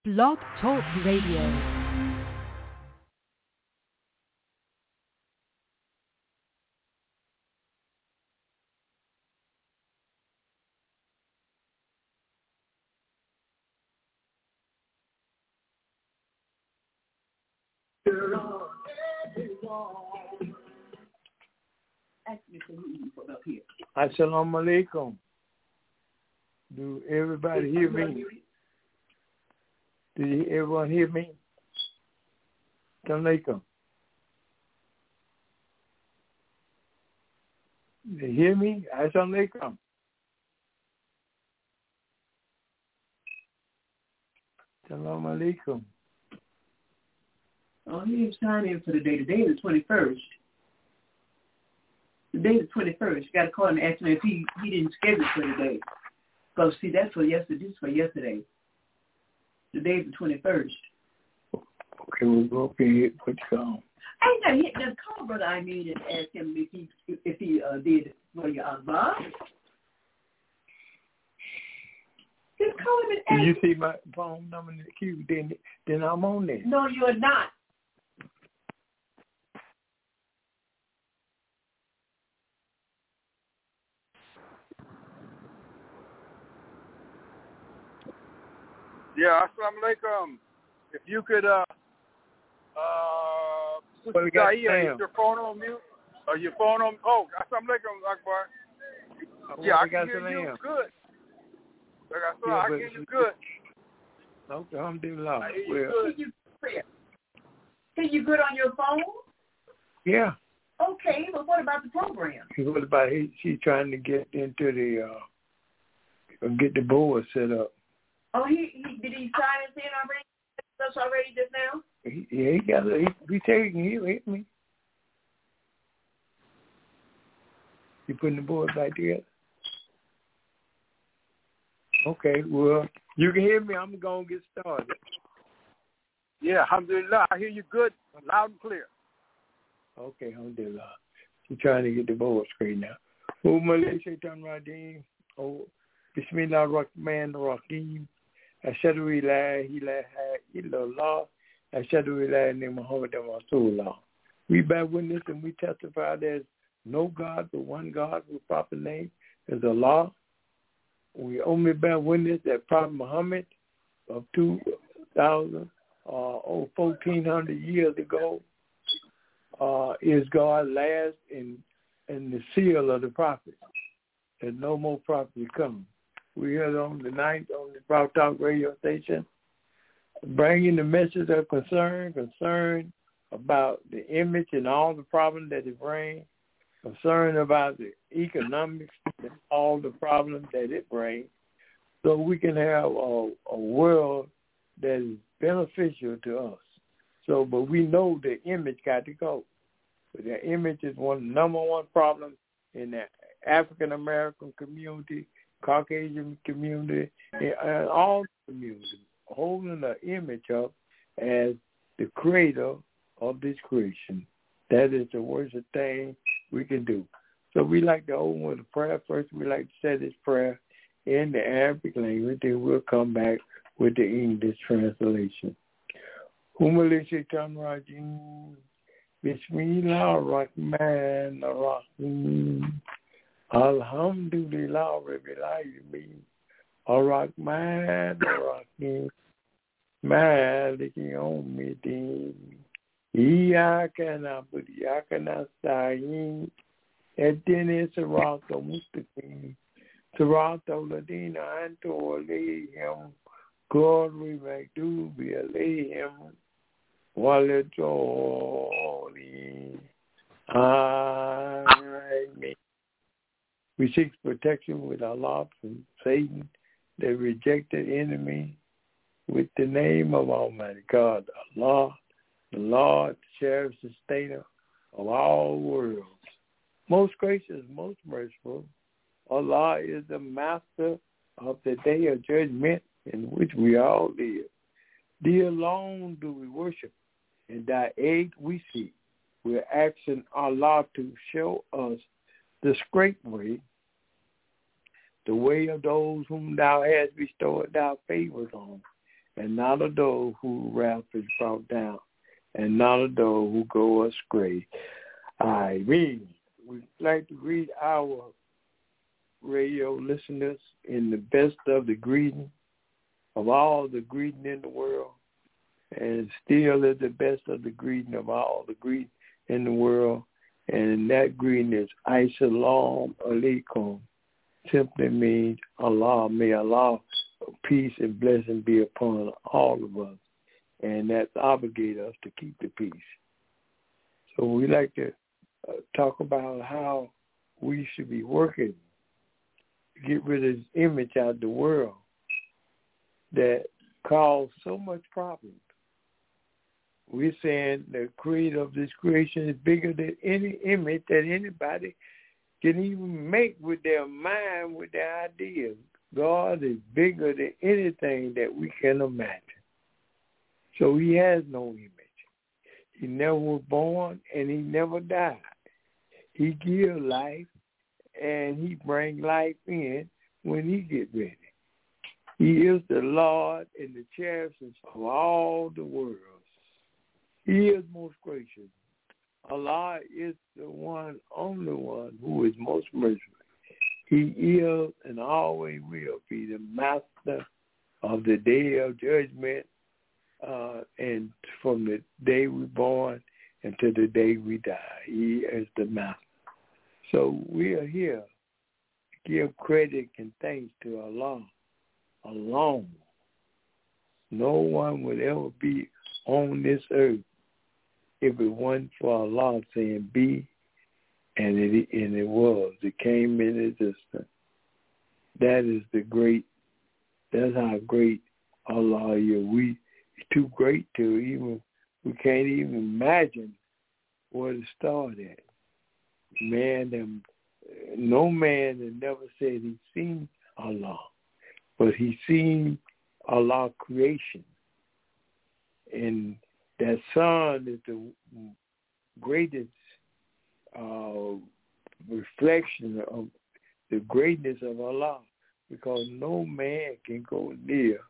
Blog Talk Radio. Assalamu alaikum. Do everybody hear me? Do everyone hear me? Assalamu alaikum. They hear me? Assalamu alaikum. Assalamu alaikum. Oh, he didn't sign in for the day. Today is the 21st. Today is the 21st. You got to call him and ask him if he didn't schedule for today. Because, see, that's for yesterday. This is for yesterday. Today is the 21st. Okay, we'll go up here. Put you on. I know. Just call Brother Amin and ask him if he did for your Bob. Just call him and ask him. You see my phone number in the queue, then I'm on there. No, you're not. Yeah, assalamu alaikum. If you could, Sister Zaire, is your phone on mute? Or your phone on? Oh, assalamu alaikum, Akbar. Yeah, I can hear you good. Like I said, I can hear you good. Okay, alhamdulillah. Can you good on your phone? Yeah. Okay, but what about the program? What about she's trying to get into get the board set up. Oh, did he sign us in already? Us already just now? He got it. He taking you hit me. You putting the board back together? Okay, well, you can hear me. I'm going to get started. Yeah, alhamdulillah. I hear you good, loud and clear. Okay, alhamdulillah. I'm trying to get the board straight now. Oh, Malaysia, Radim. Oh, Bismillah Rahman Rahim. Ashhadu ilaha illallah. Ashhadu ilaha Muhammadan Rasulullah. We bear witness and we testify there's no God but one God whose proper name is Allah. We only bear witness that Prophet Muhammad of 1,400 years ago is God last in the seal of the prophet. There's no more prophet come. We heard on the night on the Blog Talk radio station, bringing the message of concern about the image and all the problems that it brings, concern about the economics and all the problems that it brings, so we can have a world that is beneficial to us. So, but we know the image got to go. But the image is number one problem in the African American community, Caucasian community, and all communities, holding the image up as the creator of this creation. That is the worst thing we can do. So we like to open with a prayer. First, we like to say this prayer in the Arabic language, then we'll come back with the English translation. Humali Shaitan Rajim. Bismillah Rahman Rahim. Alhamdulillah Rabbil Alamin. Ar-Rahman Ar-Rahim. Maliki Yawmiddin. Iyyaka na'budu wa iyyaka nasta'in. Ihdina as-siratal mustaqim. Siratal ladina an'amta alayhim. Ghayril maghdubi alayhim waladdallin. Amen. We seek protection with Allah from Satan, the rejected enemy, with the name of Almighty God, Allah, the Lord, the sheriff, sustainer of all worlds. Most gracious, most merciful, Allah is the master of the day of judgment in which we all live. Thee alone do we worship, and thy aid we seek. We're asking Allah to show us the straight way, the way of those whom thou hast bestowed thy favors on, and not of those whose wrath is brought down, and not of those who go astray. I mean, we'd like to greet our radio listeners in the best of the greeting of all the greeting in the world, and still is the best of the greeting of all the greeting in the world, and that greeting is Assalamu alaikum. Simply means Allah, may Allah, peace and blessing be upon all of us, and that obligates us to keep the peace. So we like to talk about how we should be working to get rid of this image out of the world that cause so much problems. We're saying the creator of this creation is bigger than any image that anybody can even make with their mind, with their ideas. God is bigger than anything that we can imagine. So he has no image. He never was born and he never died. He gives life and he brings life in when he gets ready. He is the Lord and the cherisher of all the world. He is most gracious. Allah is the one, only one who is most merciful. He is and always will be the master of the day of judgment, and from the day we're born until the day we die. He is the master. So we are here to give credit and thanks to Allah alone. No one would ever be on this earth if it wasn't for Allah saying be, and it was. It came in existence. That is that's how great Allah is. We too great to we can't even imagine where to start at. No man has never said he's seen Allah, but he's seen Allah's creation. And that sun is the greatest reflection of the greatness of Allah, because no man can go near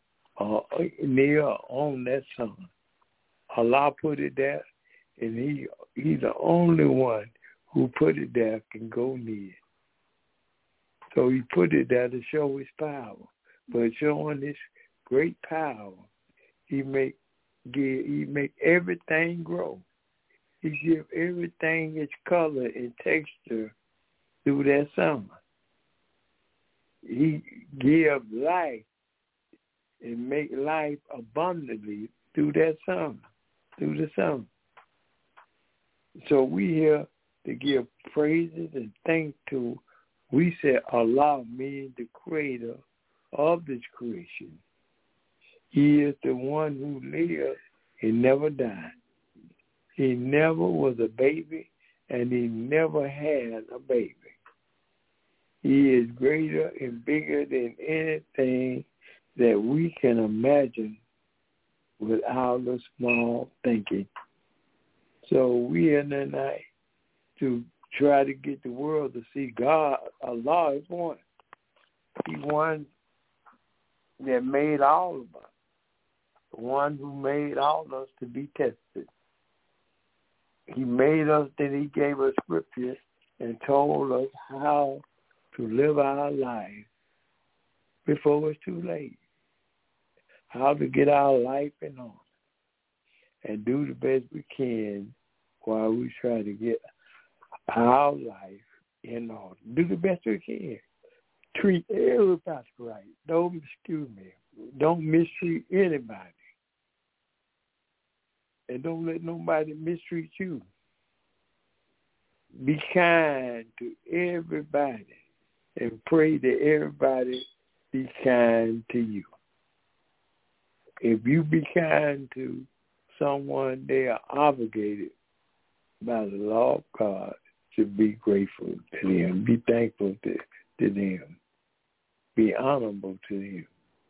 on that sun. Allah put it there, and he's the only one who put it there can go near. So he put it there to show his power. But showing this great power, he make everything grow. He give everything its color and texture through that sun. He give life and make life abundantly through that sun, through the sun. So we here to give praises and thanks to, we say Allah means the creator of this creation. He is the one who lived and never died. He never was a baby, and he never had a baby. He is greater and bigger than anything that we can imagine without a small thinking. So we are tonight to try to get the world to see God. Allah is one. He's one that made all of us. The one who made all of us to be tested. He made us, then he gave us scripture and told us how to live our life before it's too late. How to get our life in order and do the best we can while we try to get our life in order. Do the best we can. Treat everybody right. Don't mistreat anybody. And don't let nobody mistreat you. Be kind to everybody and pray that everybody be kind to you. If you be kind to someone, they are obligated by the law of God to be grateful to them, be thankful to them, be honorable to them.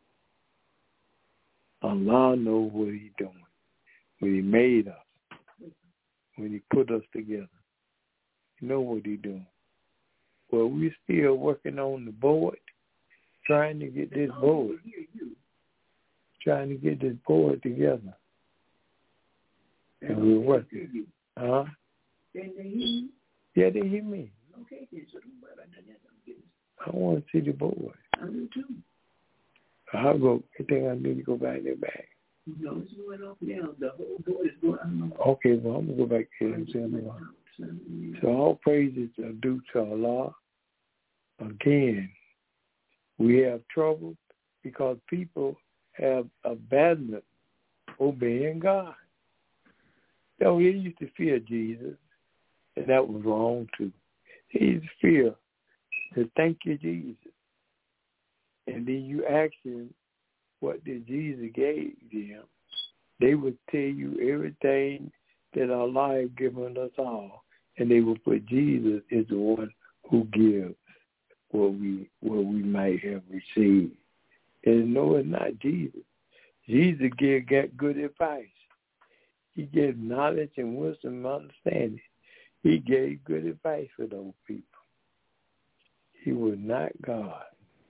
Allah knows what he's doing. When he made us, when he put us together, you know what he's doing. Well, we're still working on the board, trying to get this board. trying to get this board together. And we're working. Huh? Can they hear you? Yeah, they hear me. Okay, then, so don't worry about that. I want to see the board. I do too. I'll go. I think I need to go back there back. No, it's going off now. The whole board is going. I don't know. Okay, well, I'm going to go back here and see them. So all praises are due to Allah. Again, we have trouble because people have abandoned obeying God. You know, they used to fear Jesus, and that was wrong too. They used to fear to thank you, Jesus. And then you ask them, what did Jesus gave them? They would tell you everything that Allah has given us all, and they would put Jesus as the one who gives what we might have received. And no, it's not Jesus. Jesus get good advice. He gave knowledge and wisdom and understanding. He gave good advice for those people. He was not God.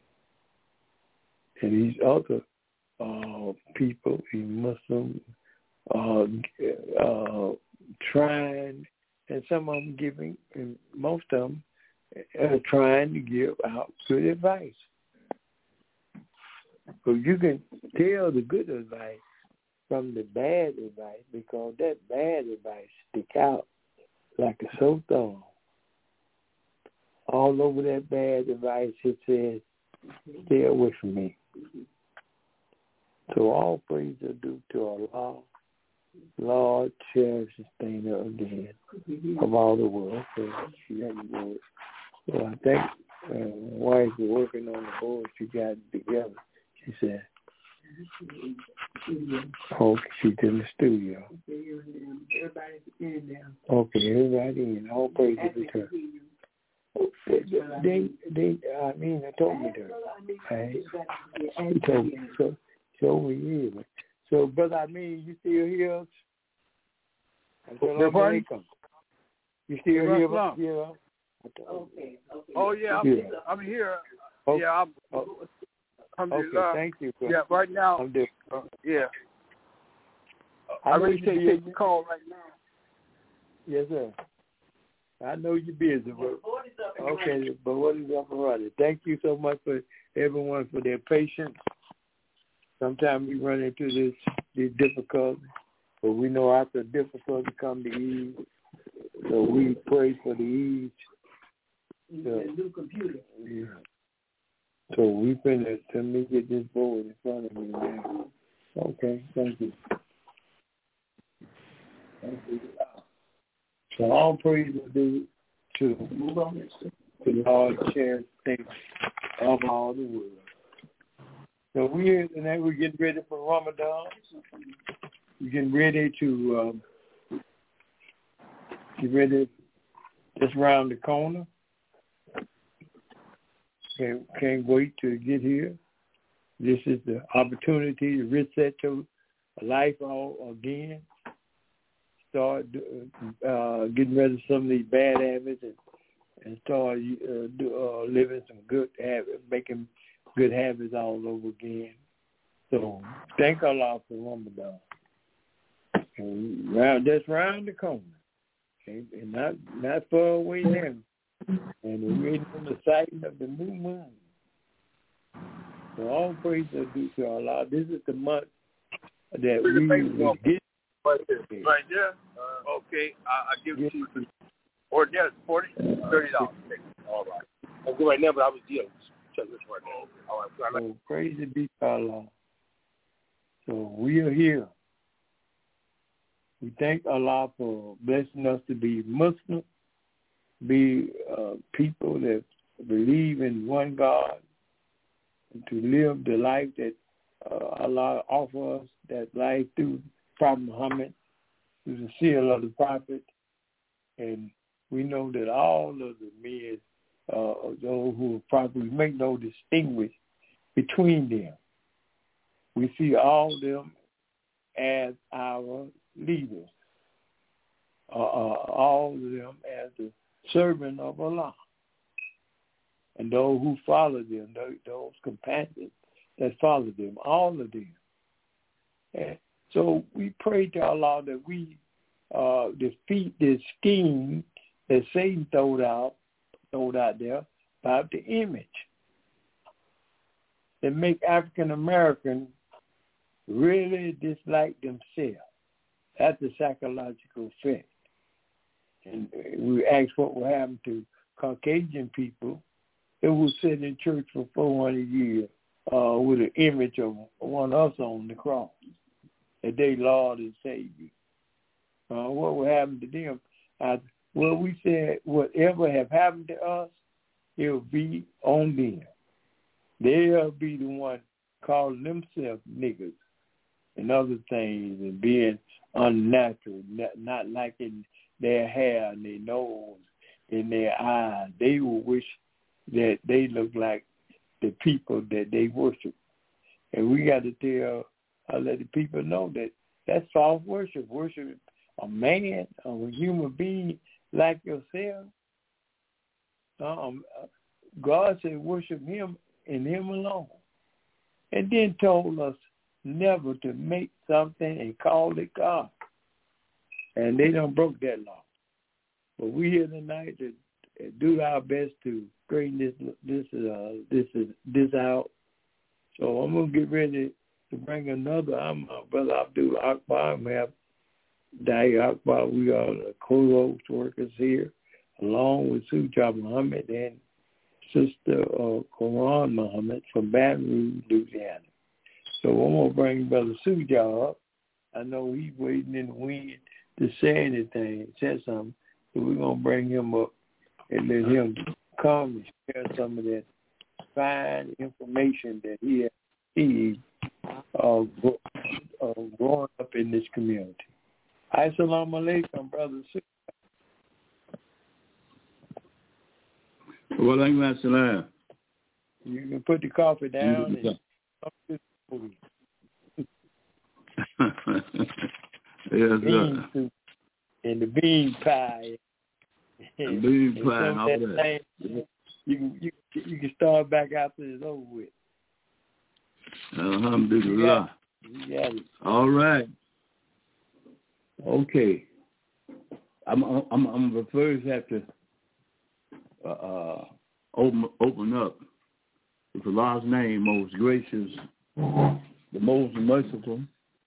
And these other people, these Muslims, trying, and some of them giving, and most of them are trying to give out good advice. So you can tell the good advice from the bad advice because that bad advice stick out like a sore thumb. All over that bad advice it says, stay away from me. So all praise are due to Allah, Lord, cherish, sustainer again of all the world. So I think wife is working on the board. She got it together. She said, okay, she's in the studio. Everybody's in there. Okay, everybody in. All praise to her. They told me that. Hey, she told me. So over here. So, brother, you still here? You still here? Yeah. Okay. Oh yeah, I'm here. Okay. Yeah, okay, thank you. Bro. Yeah, right now. Yeah. I really can't take the call right now. Yes, sir. I know you're busy, but okay, but what is up and running? Thank you so much for everyone for their patience. Sometimes we run into these difficulties, but we know after difficulty come the ease. So we pray for the ease. The new computer. Yeah. So we finished. Let me get this board in front of me now. Okay, thank you. So all praise is due to the Lord, share things of all the world. So we're getting ready for Ramadan. We're getting ready to get ready just around the corner. Can't wait to get here. This is the opportunity to reset your life all again. Start getting rid of some of these bad habits and start living some good habits, making good habits all over again. So thank Allah for Ramadan. And just round the corner, okay? And not far away now. And we're waiting on the sighting of the new moon. So all praise are due to Allah. This is the month that we will get. Right there. Okay, I give it to you. Or that's $30. All right. I'm good right now, but I was dealing. Check this right now. All right. So praise be to Allah. So we are here. We thank Allah for blessing us to be Muslim, be people that believe in one God, and to live the life that Allah offers us, that life through Prophet Muhammad, through the seal of the prophet. And we know that all of the men, those who are prophets, make no distinguish between them. We see all of them as our leaders, all of them as the servant of Allah. And those who follow them, those companions that follow them, all of them And so we pray to Allah that we defeat this scheme that Satan throwed out there about the image that make African Americans really dislike themselves. That's a psychological effect. And we ask what will happen to Caucasian people that will sit in church for 400 years with an image of one of us on the cross, that they Lord and Savior. What will happen to them? Well, we said whatever have happened to us, it will be on them. They'll be the one calling themselves niggas and other things and being unnatural, not liking their hair and their nose and their eyes. They will wish that they look like the people that they worship. And we got to let the people know that that's false worship. Worship a man, a human being like yourself. God said worship him and him alone. And then told us never to make something and call it God. And they done broke that law. But we here tonight to do our best to straighten this out. So I'm gonna get ready to bring another. I'm Brother Abdul Akbar. We have Dai Akbar. We are the co-host workers here, along with Sujah Muhammad and Sister Quran Muhammad from Baton Rouge, Louisiana. So I'm gonna bring Brother Sujah up. I know he's waiting in the wind to say something. So we're gonna bring him up and let him come and share some of that fine information that he growing up in this community. Assalamu alaikum, Brother Sujah. Wa alaikum assalam. You can put the coffee down and come to the movie. Yes, sir. And the bean pie. And bean pie and all that. You can start back after it's over with. Alhamdulillah. You got it. All right. Okay. I'm first have to open up with Allah's name, most gracious, the most merciful.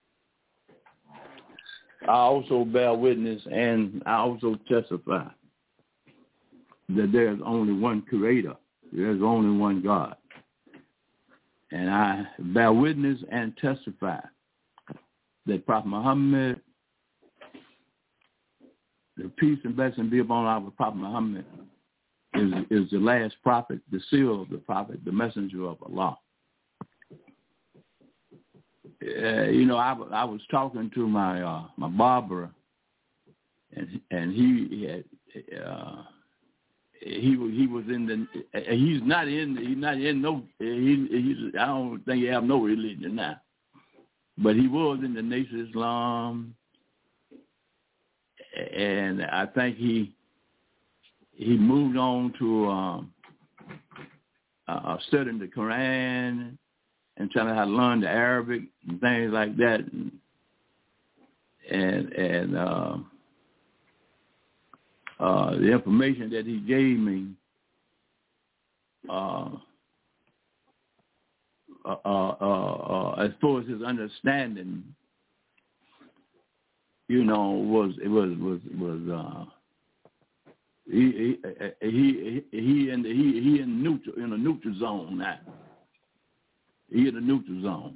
I also bear witness and I also testify that there's only one creator. There's only one God. And I bear witness and testify that Prophet Muhammad, the peace and blessing be upon our Prophet Muhammad, is the last prophet, the seal of the prophet, the messenger of Allah. I was talking to my barber, and he was in the. He's not in no. I don't think he have no religion now, but he was in the Nation of Islam, and I think he moved on to studying the Quran and trying to how to learn the Arabic and things like that, and the information that he gave me as far as his understanding, was he in a neutral zone now. He in the neutral zone,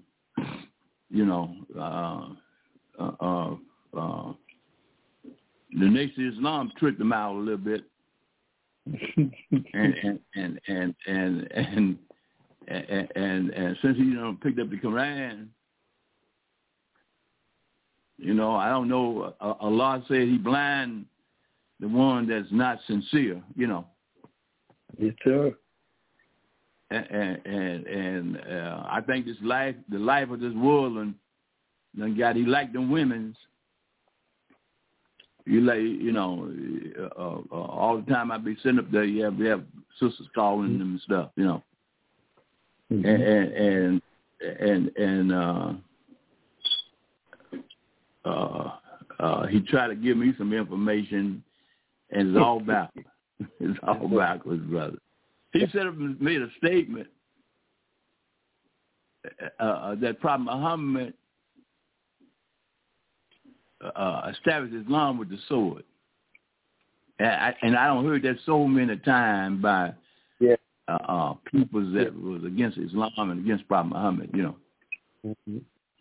the Nation of Islam tricked him out a little bit, and since he picked up the Quran, I don't know. Allah said He blind the one that's not sincere, Yes, sir. And I think the life of this world, and God, He like them women's. All the time I be sitting up there, we have sisters calling them and stuff, Mm-hmm. and he tried to give me some information, and it's all backwards. It's all backwards, brother. He made a statement that Prophet Muhammad established Islam with the sword. And I don't heard that so many times by people that was against Islam and against Prophet Muhammad, you know. Mm-hmm.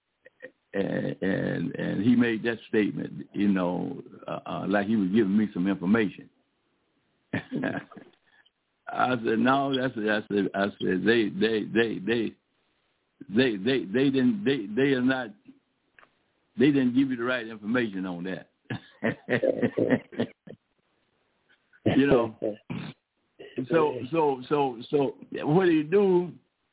And he made that statement, you know, like he was giving me some information. I said, no, I said they didn't give you the right information on that. You know. So what do you do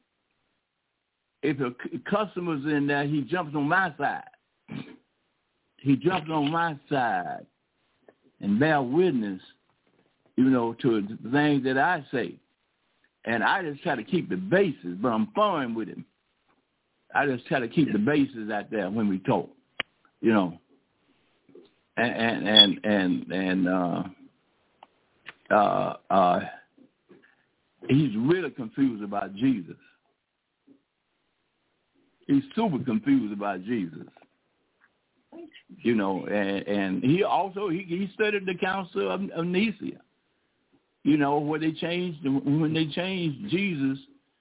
if a customer's in there? He jumps on my side. He jumps on my side and bear witness, you know, to the things that I say. And I just try to keep the bases, but I'm foreign with him. I just try to keep the bases out there when we talk, you know. He's really confused about Jesus. He's super confused about Jesus. You know, and he also he studied the Council of Nicaea. You know, when they changed Jesus,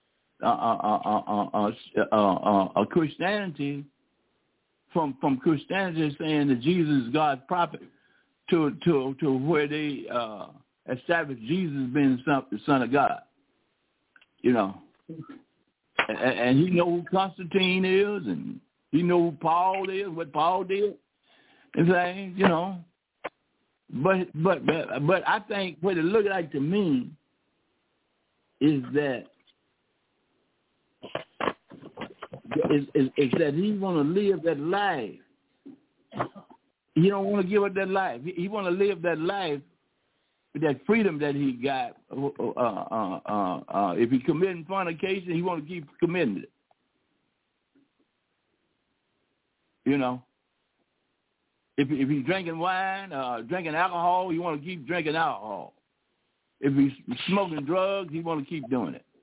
Christianity from Christianity saying that Jesus is God's prophet to where they established Jesus being the Son of God. You know, and he know who Constantine is, and he know who Paul is, what Paul did, and things, you know. But I think what it looked like to me is that he want to live that life. He don't want to give up that life. He want to live that life, that freedom that he got. If he committing fornication, he want to keep committing it. You know. If he's drinking wine, drinking alcohol, he want to keep drinking alcohol. If he's smoking drugs, he want to keep doing it.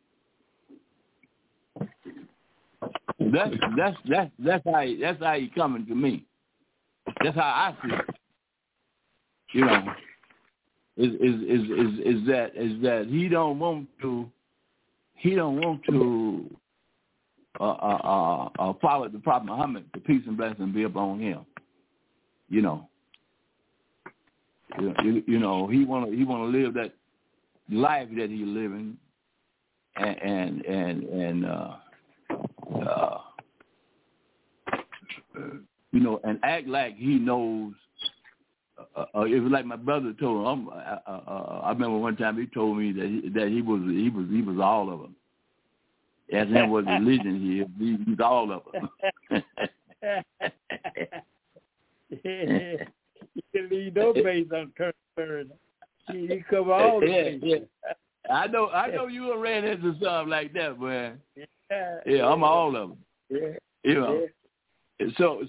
That's how he coming to me. That's how I see it. You know, is that he don't want to follow the Prophet Muhammad, the peace and blessing be upon him. You know, you know, he want to live that life that he's living, and you know, and act like he knows. It was like my brother told him. I remember one time he told me that he was all of them. As him what religion he's all of them. You can leave no base unturned. You cover all the bases. Yeah. I know you ran into something like that, man. Yeah, I'm all of them. Yeah. You know. Yeah. So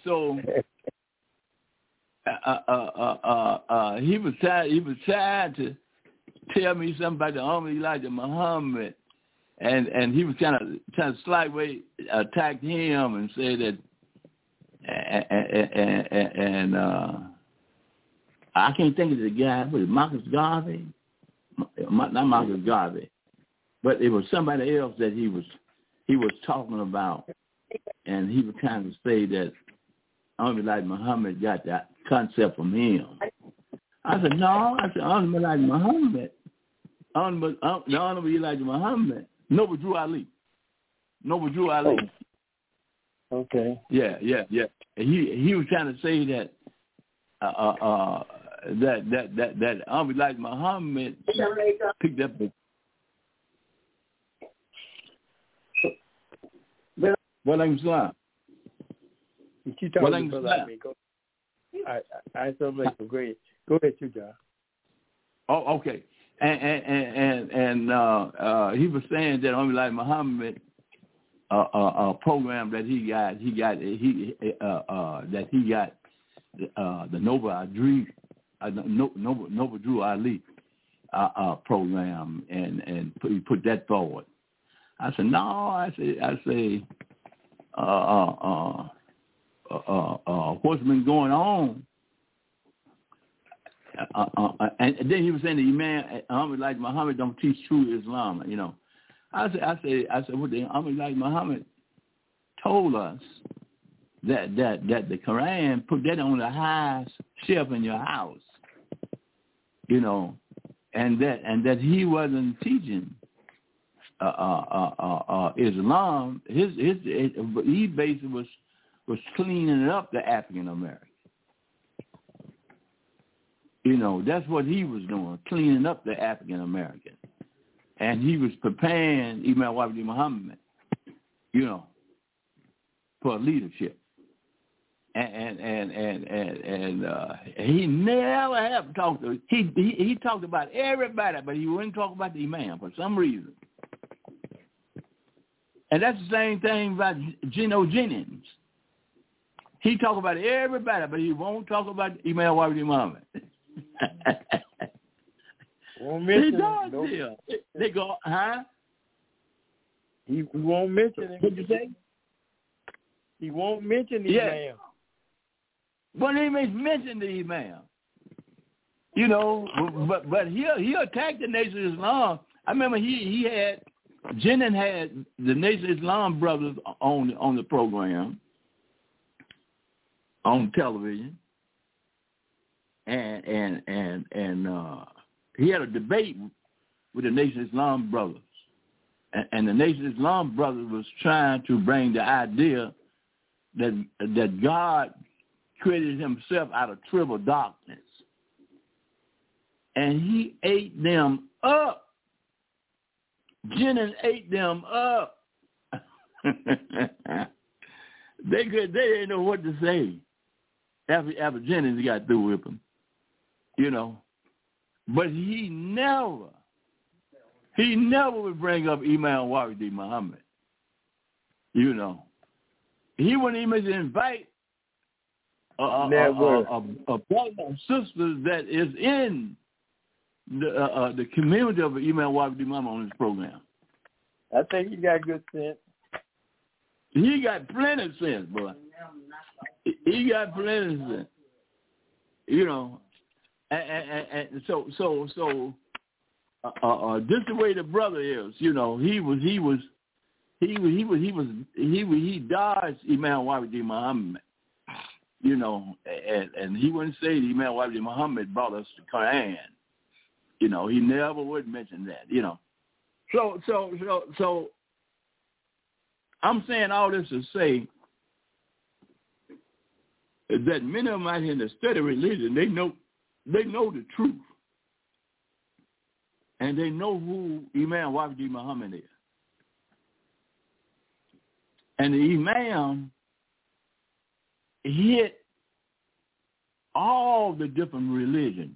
he was trying to tell me something about the Honorable Elijah Muhammad, and he was trying to slightly attack him and say that. And I can't think of the guy, but Marcus Garvey, not Marcus Garvey, but it was somebody else that he was talking about, and he was trying to say that Honorable Elijah Muhammad got that concept from him. I said, no. I said, Honorable Elijah Muhammad, Honorable Elijah Muhammad, Noble Drew Ali. Okay. Yeah. He was trying to say that that Elijah Muhammad picked up the. What I'm saying. You keep talking about me. I so much great. Go ahead, you John. Oh, okay. And he was saying that Elijah Muhammad. A program that he got the Nova Drew Ali program, and put that forward. I said, no. I say, what's been going on? And then he was saying the Imam Ahmad like Muhammad don't teach true Islam. You know, I said, what the Ahmad like Muhammad told us that the Quran put that on the highest shelf in your house. You know, and that he wasn't teaching Islam. He basically was cleaning up the African American. You know, that's what he was doing, cleaning up the African American, and he was preparing Imam Wahidi Muhammad, you know, for leadership. And he never have talked to. He talked about everybody, but he wouldn't talk about the Imam for some reason. And that's the same thing about Geno Jennings. He talk about everybody, but he won't talk about Imam Wahidi Muhammad. Won't mention he does. no. They go, huh? He won't mention him. What'd you say? He won't mention the Imam. But he may mention the Imam. You know, but he'll attack the Nation of Islam. I remember Jennings had the Nation of Islam brothers on the program, on television, and he had a debate with the Nation of Islam brothers, and the Nation of Islam brothers was trying to bring the idea that God created himself out of triple darkness, and he ate them up. Jennings ate them up. They didn't know what to say after Jennings got through with him, you know. But he never would bring up Imam Wahidi Muhammad, you know. He wouldn't even invite a brother and sisters that is in the community of Imam Wahidi Muhammad on his program. I think he got good sense. He got plenty of sense, boy. He got plenty of sense. You know, and so this is the way the brother is. You know, he dodged Imam Wahidi Muhammad. You know, and he wouldn't say that Imam Wahidi Muhammad brought us the Quran. You know, he never would mention that. You know, so I'm saying all this to say that many of them out here in the study religion, they know the truth, and they know who Imam Wahidi Muhammad is, and the Imam hit all the different religions.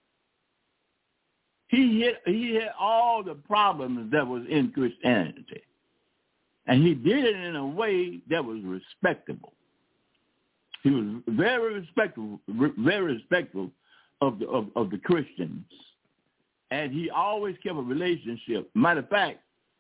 He hit all the problems that was in Christianity, and he did it in a way that was respectable. He was very respectful of the Christians, and he always kept a relationship. Matter of fact,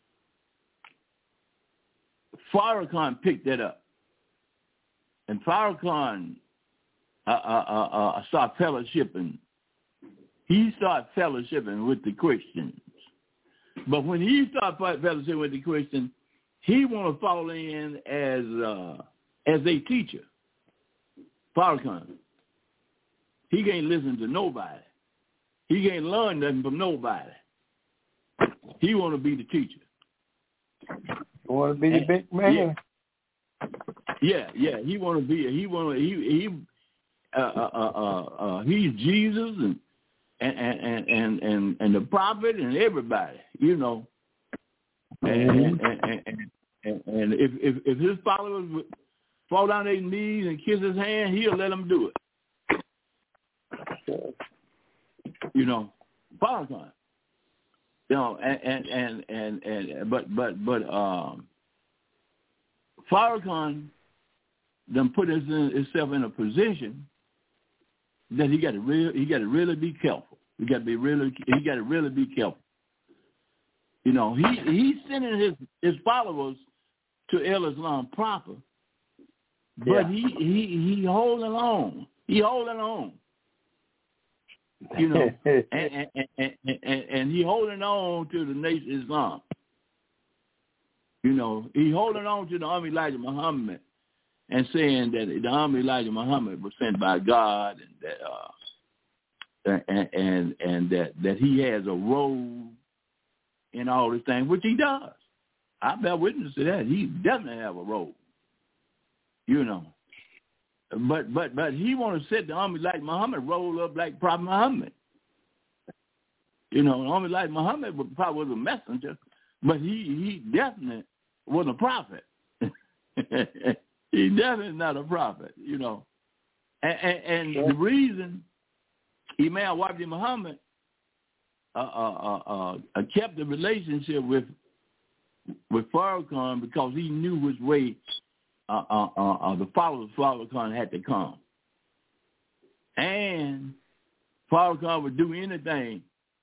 Farrakhan picked that up, and Farrakhan started fellowshipping. He started fellowshipping with the Christians, but when he started fellowshipping with the Christians, he want to fall in as a teacher. Farrakhan, he can't listen to nobody. He can't learn nothing from nobody. He want to be the teacher. Want to be the big man? Yeah. He want to be. He's Jesus and the prophet and everybody, you know. And if his followers would fall down their knees and kiss his hand, he'll let them do it. You know, Farrakhan. You know, but Farrakhan done put himself in a position that he got to really be careful. He got to really be careful. You know, he's sending his followers to El Islam proper, but he holding on. He holding on. You know, and he holding on to the Nation Islam. You know, he holding on to the Army Elijah Muhammad and saying that the Army Elijah Muhammad was sent by God, and that he has a role in all these things, which he does. I bear witness to that. He definitely have a role. You know. But he want to set the Army like Muhammad roll up like Prophet Muhammad. You know, the Army like Muhammad probably was a messenger, but he definitely wasn't a prophet. He definitely not a prophet, you know. And the reason Imam Wahdi Muhammad kept the relationship with Farrakhan because he knew which way the followers of Farrakhan had to come. And Farrakhan would do anything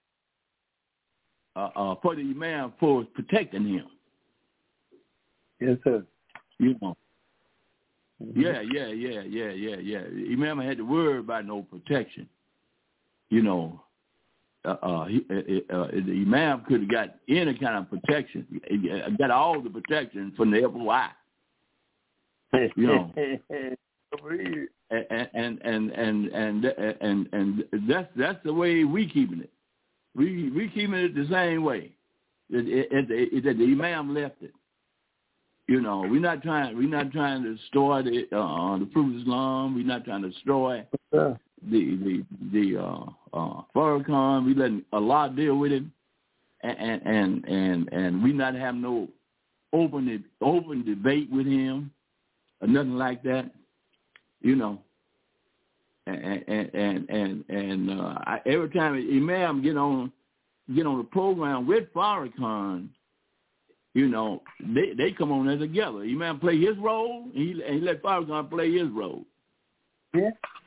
for the Imam for protecting him. Yes, sir. You know. Yeah. Imam had to worry about no protection. You know, the Imam could have got any kind of protection. He got all the protection from the FOI. You know, and that's the way we keeping it. We keeping it the same way that the Imam left it. You know, we're not trying to destroy the fruit of Islam. We're not trying to destroy the Farrakhan. We letting Allah deal with him, and we not have no open debate with him or nothing like that. You know, and every time Imam get on the program with Farrakhan, you know, they come on there together. Imam play his role, and he let Farrakhan play his role. Yeah.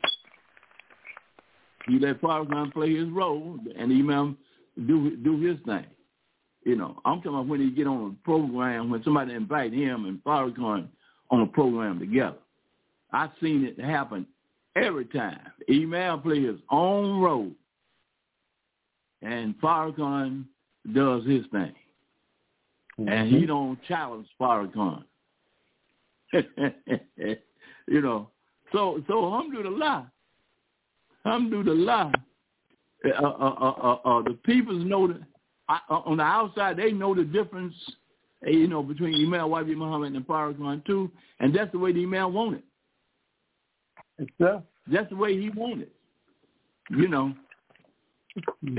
He let Farrakhan play his role, and Imam do his thing. You know, I'm talking about when he get on a program, when somebody invite him and Farrakhan on a program together. I've seen it happen every time. Imam play his own role, and Farrakhan does his thing. And he don't challenge Farrakhan. You know. So alhamdulillah. The people know that on the outside they know the difference, you know, between Imam Wahdi Muhammad and Farrakhan too, and that's the way the Imam wanted. That's the way he wanted. You know. And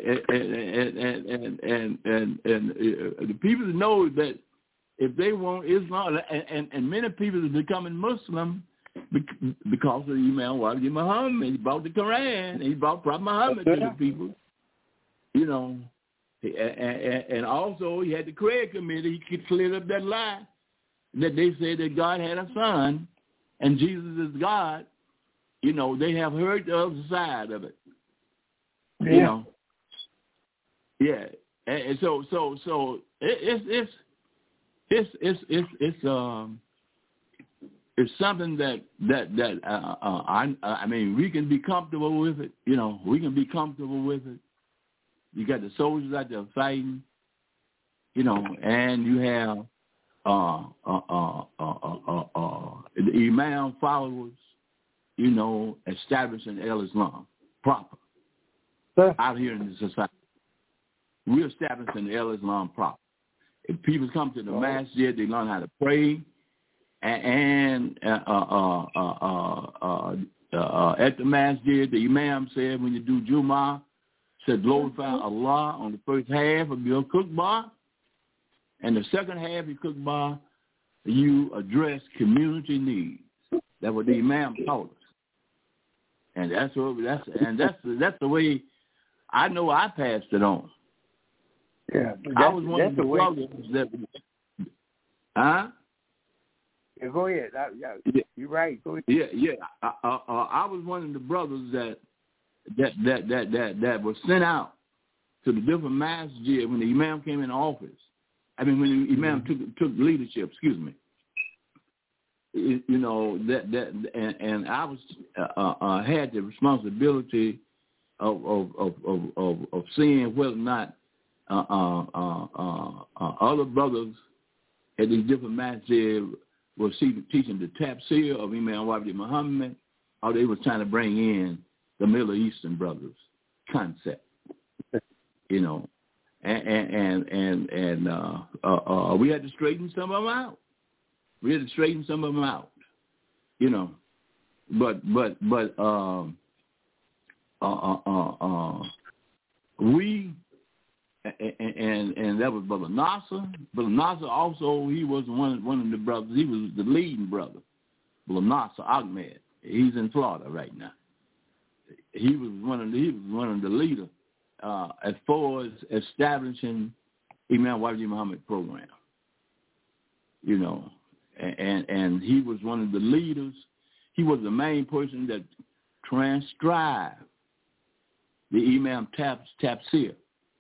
the people know that if they want Islam, and many people are becoming Muslim because of Imam Wahdi Muhammad. He brought the Quran, he brought Prophet Muhammad to the people, you know, and also he had the prayer committee. He cleared up that lie that they said that God had a son and Jesus is God. You know, they have heard the other side of it. Yeah. You know, yeah, and so it's something that I mean we can be comfortable with it. You know, we can be comfortable with it. You got the soldiers out there fighting, you know, and you have the Imam followers, you know, establishing El Islam proper. Out here in the society, we're establishing the El Islam proper. If people come to the masjid, they learn how to pray, and at the masjid, the Imam said when you do Jummah, said glorify Allah on the first half of your khutbah, and the second half of your khutbah, you address community needs. That's what the Imam taught us, and that's the way. I know I passed it on. Yeah, I was one of the brothers that. Huh? Yeah, go ahead. You're right. Go ahead. Yeah. I was one of the brothers that was sent out to the different masjids when the imam came in office. I mean, when the imam took leadership. Excuse me. You know and I was had the responsibility of seeing whether or not other brothers at these different masjids were teaching the tafsir of Imam Wahid Muhammad, or they were trying to bring in the Middle Eastern brothers concept. You know, and we had to straighten some of them out. You know, but we and that was Brother Nasser. Brother Nasser also, he was one of the brothers. He was the leading brother. Brother Nasser Ahmed. He's in Florida right now. He was one of the leaders as far as establishing Imam Wahid Muhammad program. You know, and he was one of the leaders. He was the main person that transcribed the Imam tafsir.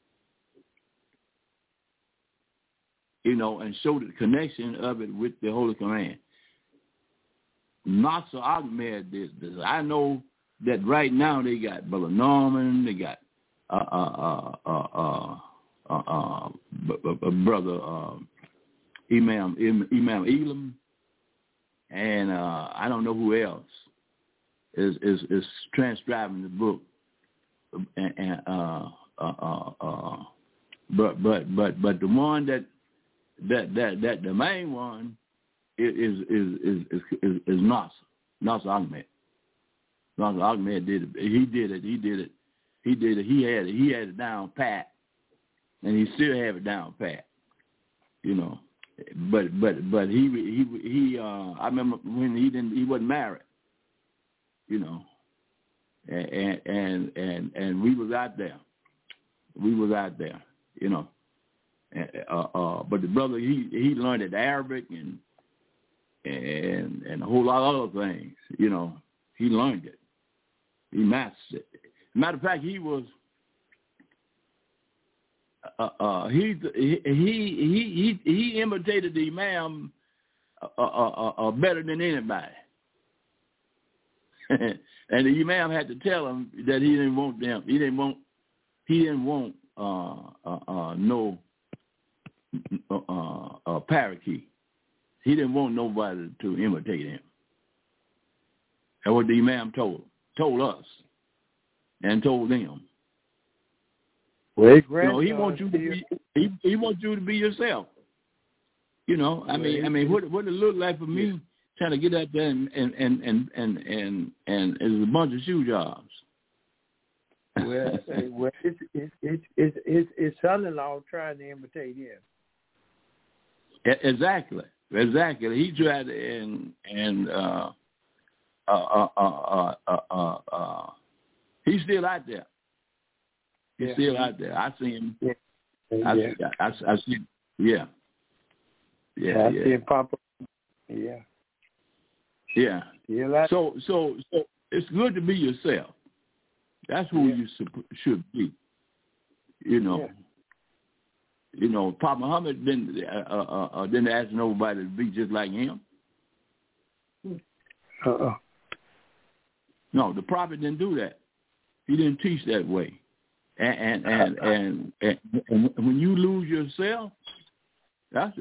You know, and showed the connection of it with the Holy Quran. Nasser Ahmed did this. I know that right now they got Brother Norman, they got Brother Imam Elam, and I don't know who else is transcribing the book. But the one that the main one is Nasser Ahmed. Nasser Ahmed did it. He did it. He had it down pat, and he still have it down pat. You know, but he I remember when he wasn't married. You know, and we was out there. You know. But the brother, he learned it Arabic and a whole lot of other things. You know, he learned it. He mastered it. Matter of fact, he was he imitated the Imam better than anybody. And the Imam had to tell him that he didn't want them. He didn't want no parakeet. He didn't want nobody to imitate him. That's what the Imam told us and told them. Well, you know, he wants you to be. He wants you to be yourself. You know, I mean, what it looked like for me trying to get out there and it was a bunch of shoe jobs. Well, it's son-in-law trying to imitate him. Exactly. He tried to, he's still out there. He's still out there. I see him. Yeah. I see him. Yeah. I see him pop up. Yeah. Yeah. So it's good to be yourself. That's who you should be. You know. Yeah. You know, Papa Muhammad didn't ask nobody to be just like him. No, the prophet didn't do that. He didn't teach that way. And when you lose yourself, that's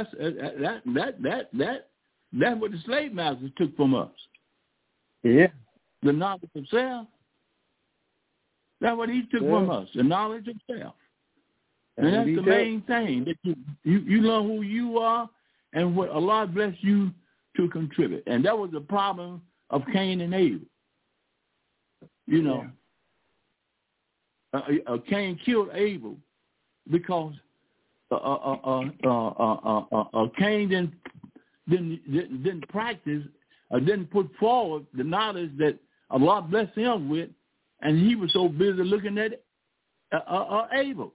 what the slave masters took from us. Yeah. The knowledge of self. That's what he took from us. The knowledge of self. And that's the main thing, that you learn who you are and what Allah bless you to contribute. And that was the problem of Cain and Abel. You know, Cain killed Abel because Cain didn't practice, didn't put forward the knowledge that Allah blessed him with, and he was so busy looking at Abel.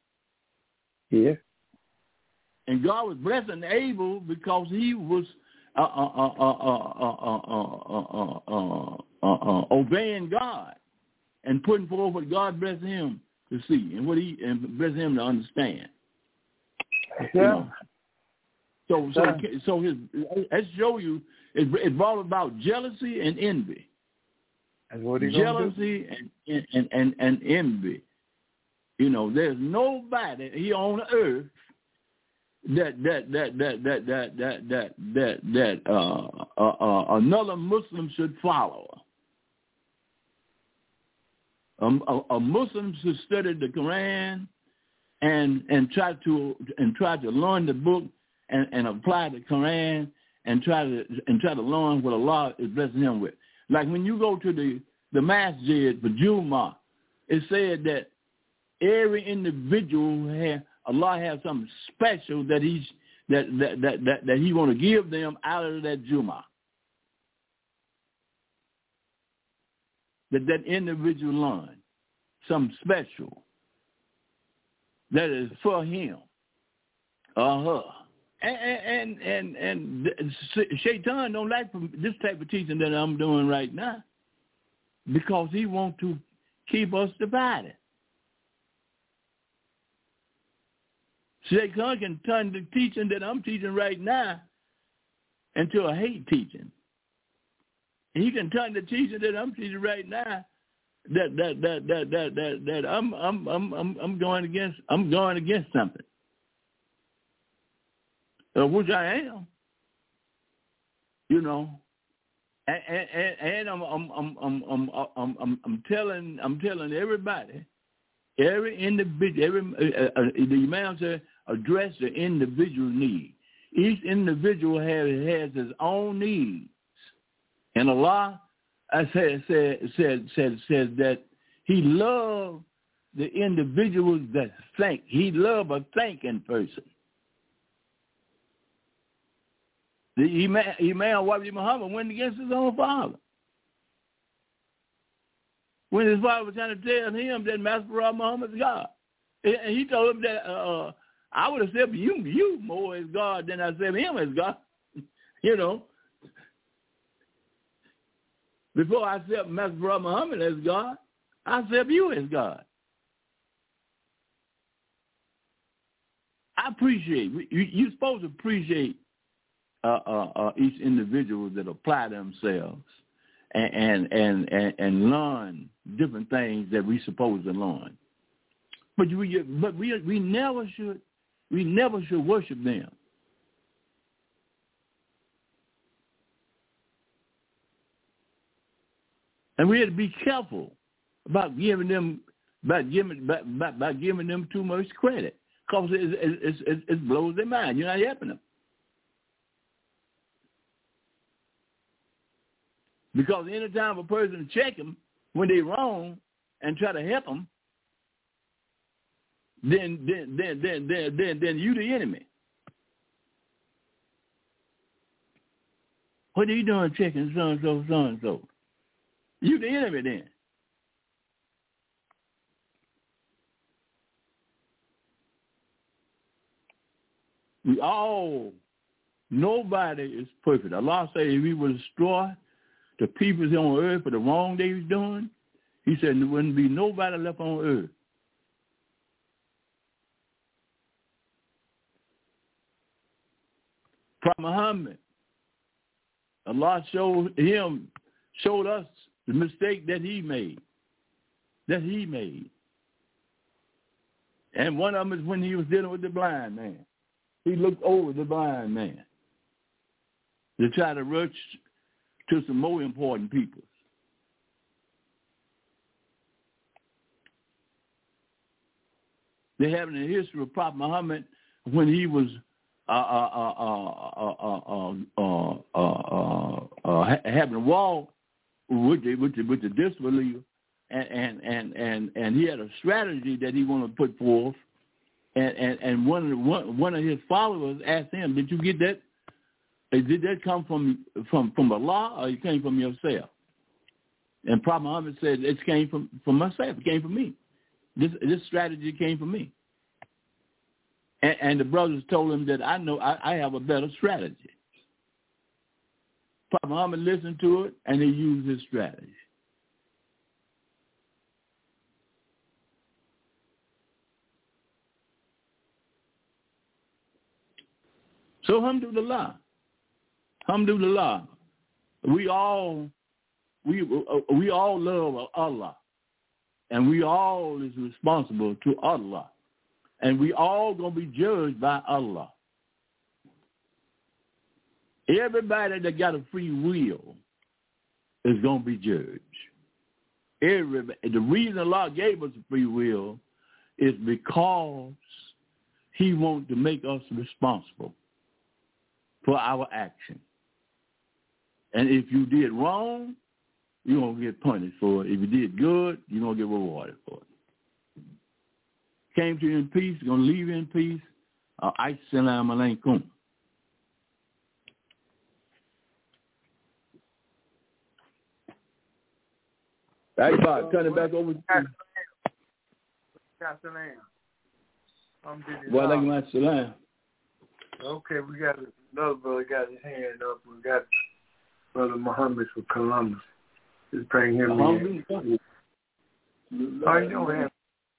Yeah. And God was blessing Abel because he was obeying God and putting forth what God blessed him to see and what he blessed him to understand. Yeah. So let's show you it brought about jealousy and envy. That's what he jealousy and envy. You know, there's nobody here on earth that another Muslim should follow. A Muslim should study the Quran and try to learn the book and apply the Quran and try to learn what Allah is blessing him with. Like when you go to the masjid for Jummah, it said that every individual Allah has something special that he want to give them out of that Jummah. That individual learn something special that is for him or her. And Shaitan don't like this type of teaching that I'm doing right now because he wants to keep us divided. Shaitan can turn the teaching that I'm teaching right now into a hate teaching. And he can turn the teaching that I'm teaching right now that I'm going against something. Which I am, you know, and I'm telling everybody, every individual, the Imam said, address the individual need. Each individual has his own needs, and Allah says that He loves the individuals that think. He loves a thinking person. The Imam Wahid Muhammad went against his own father. When his father was trying to tell him that Master Muhammad is God. And he told him that I would have said you more as God than I said him as God. You know. Before I said Master Muhammad as God, I said you as God. I appreciate, you're supposed to appreciate each individual that apply themselves and learn different things that we supposed to learn. But we never should worship them. And we have to be careful about giving them too much credit, because it blows their mind. You're not helping them. Because anytime a person check them when they're wrong and try to help them, then you the enemy. What are you doing checking so and so? You the enemy then. Nobody is perfect. Allah said if He would destroy the people on earth for the wrong they was doing, He said there wouldn't be nobody left on earth. Prophet Muhammad, Allah showed us the mistake that he made. And one of them is when he was dealing with the blind man. He looked over the blind man to try to rush to some more important people. They have in the history of Prophet Muhammad when he was having a war with the disbeliever, and he had a strategy that he wanted to put forth, and one of his followers asked him, "Did you get that? Did that come from Allah, or it came from yourself?" And Prophet Muhammad said, "It came from myself. It came from me. This strategy came from me." And the brothers told him that I have a better strategy. Prophet Muhammad listened to it, and he used his strategy. So alhamdulillah. Alhamdulillah. We all love Allah. And we all is responsible to Allah. And we all going to be judged by Allah. Everybody that got a free will is going to be judged. Everybody. The reason Allah gave us a free will is because he wants to make us responsible for our action. And if you did wrong, you're going to get punished for it. If you did good, you're going to get rewarded for it. Came to you in peace, going to leave you in peace. Assalamu alaikum. Hey, Bob, turn it back over to you. Walaikum assalam. Okay, we got another brother got his hand up. We got Brother Muhammad from Columbus. Just bring him in. How you doing,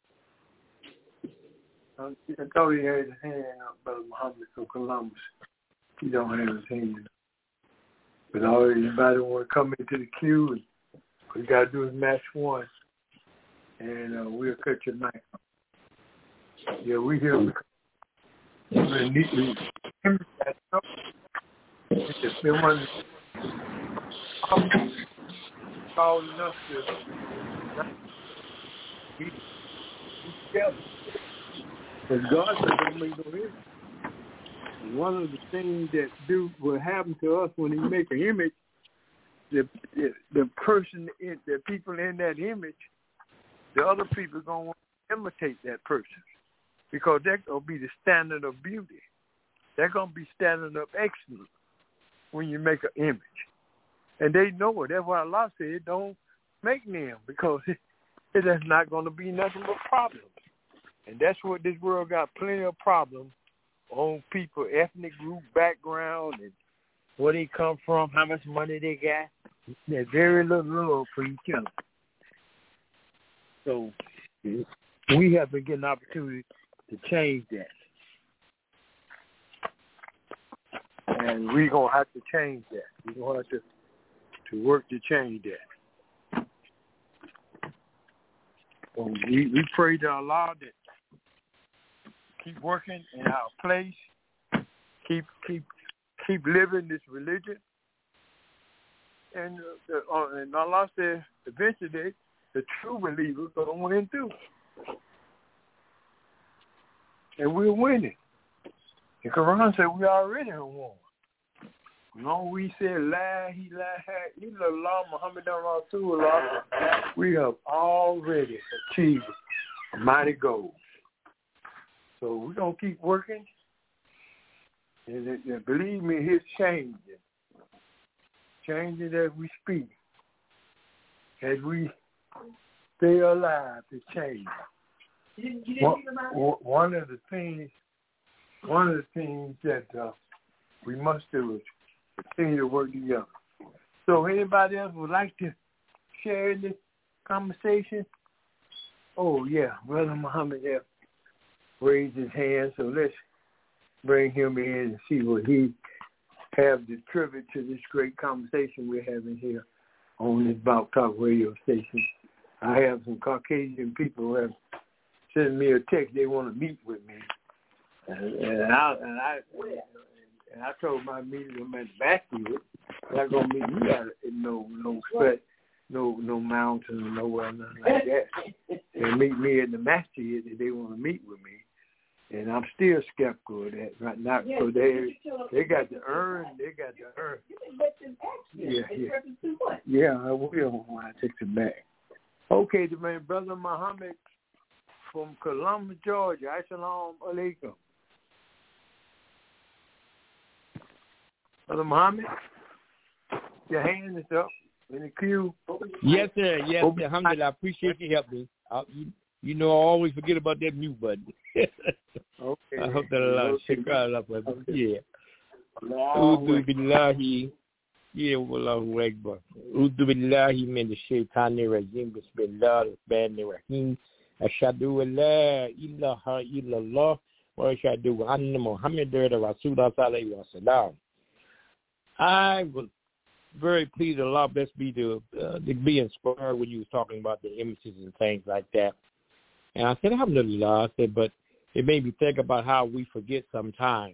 I thought he had his hand up, Brother Muhammad from Columbus. He don't have his hand up. But everybody want to come into the queue, and we got to do is match one. And we'll cut your mic off. Yeah, we here. We're neatly. It's been one called enough to be together. Because God said don't make no image. One of the things that will happen to us when he make an image, the person, the people in that image, the other people are going to want to imitate that person. Because that's going to be the standard of beauty. They're going to be standard of excellence when you make an image. And they know it. That's why Allah said, don't make them, because it is not going to be nothing but problems. And that's what this world got, plenty of problems on people, ethnic group, background, and where they come from, how much money they got. There's very little love for each other. So we have been getting an opportunity to change that. And we're going to have to change that. We're going to have to work to change that. So we pray to Allah that keep working in our place, keep living this religion. And Allah said eventually the true believers are going to win too. And we're winning. The Quran said we already have won. Long we said La ilaha illallah Muhammadan Rasulullah, we have already achieved a mighty goal. So we're going to keep working. And believe me, it's changing. Changing as we speak. As we stay alive, it's changing. One of the things that we must do is continue to work together. So anybody else would like to share in this conversation? Oh yeah, Brother Muhammad have raised his hand, so let's bring him in and see what he have to contribute to this great conversation we're having here on this Blog Talk radio station. I have some Caucasian people who have sent me a text. They want to meet with me, and I told my meeting them at Backfield. They're not gonna meet me out in no mountain or nowhere, nothing like that. They meet me in the masjid if they want to meet with me. And I'm still skeptical of that right now. So they got to earn. They got to earn. You can let them ask you. Yeah, I will when I take them back. Okay, the man, Brother Muhammad from Columbus, Georgia. Assalamu alaikum. Brother Muhammad, your hand is up in the queue. Yes, sir. Yes, sir. Alhamdulillah. I appreciate you helping me. You know, I always forget about that mute button. Okay. I hope that Allah shukran Allah. Yeah. A'udhu billahi Yeah, Allahu Akbar. Udu billahi min ash-shaytanir rajim. Bismillahir rahmanir rahim. Ashhadu an la ilaha illallah wa ashhadu anna Muhammadar Rasulullah sallallahu alaihi wasallam. I was very pleased. Allah bless me to be inspired when you was talking about the images and things like that. And I said, alhamdulillah. I said, but it made me think about how we forget sometimes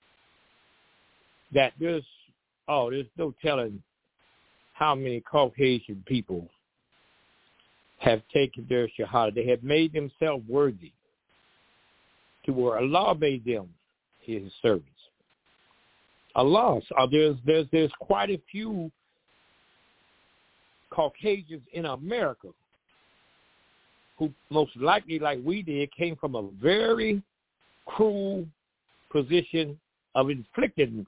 that there's no telling how many Caucasian people have taken their shahada. They have made themselves worthy to where Allah made them his servants. Allah, there's quite a few Caucasians in America who most likely, like we did, came from a very cruel position of inflicting,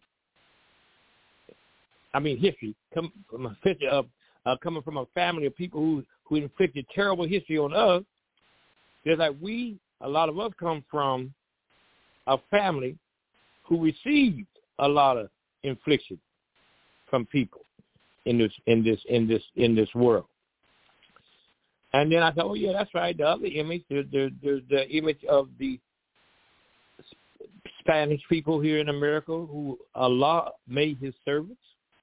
history, coming from a family of people who inflicted terrible history on us. There's like a lot of us come from a family who received a lot of infliction from people in this world. And then I thought, oh yeah, that's right. The other image, there's the image of the Spanish people here in America who Allah made his servants.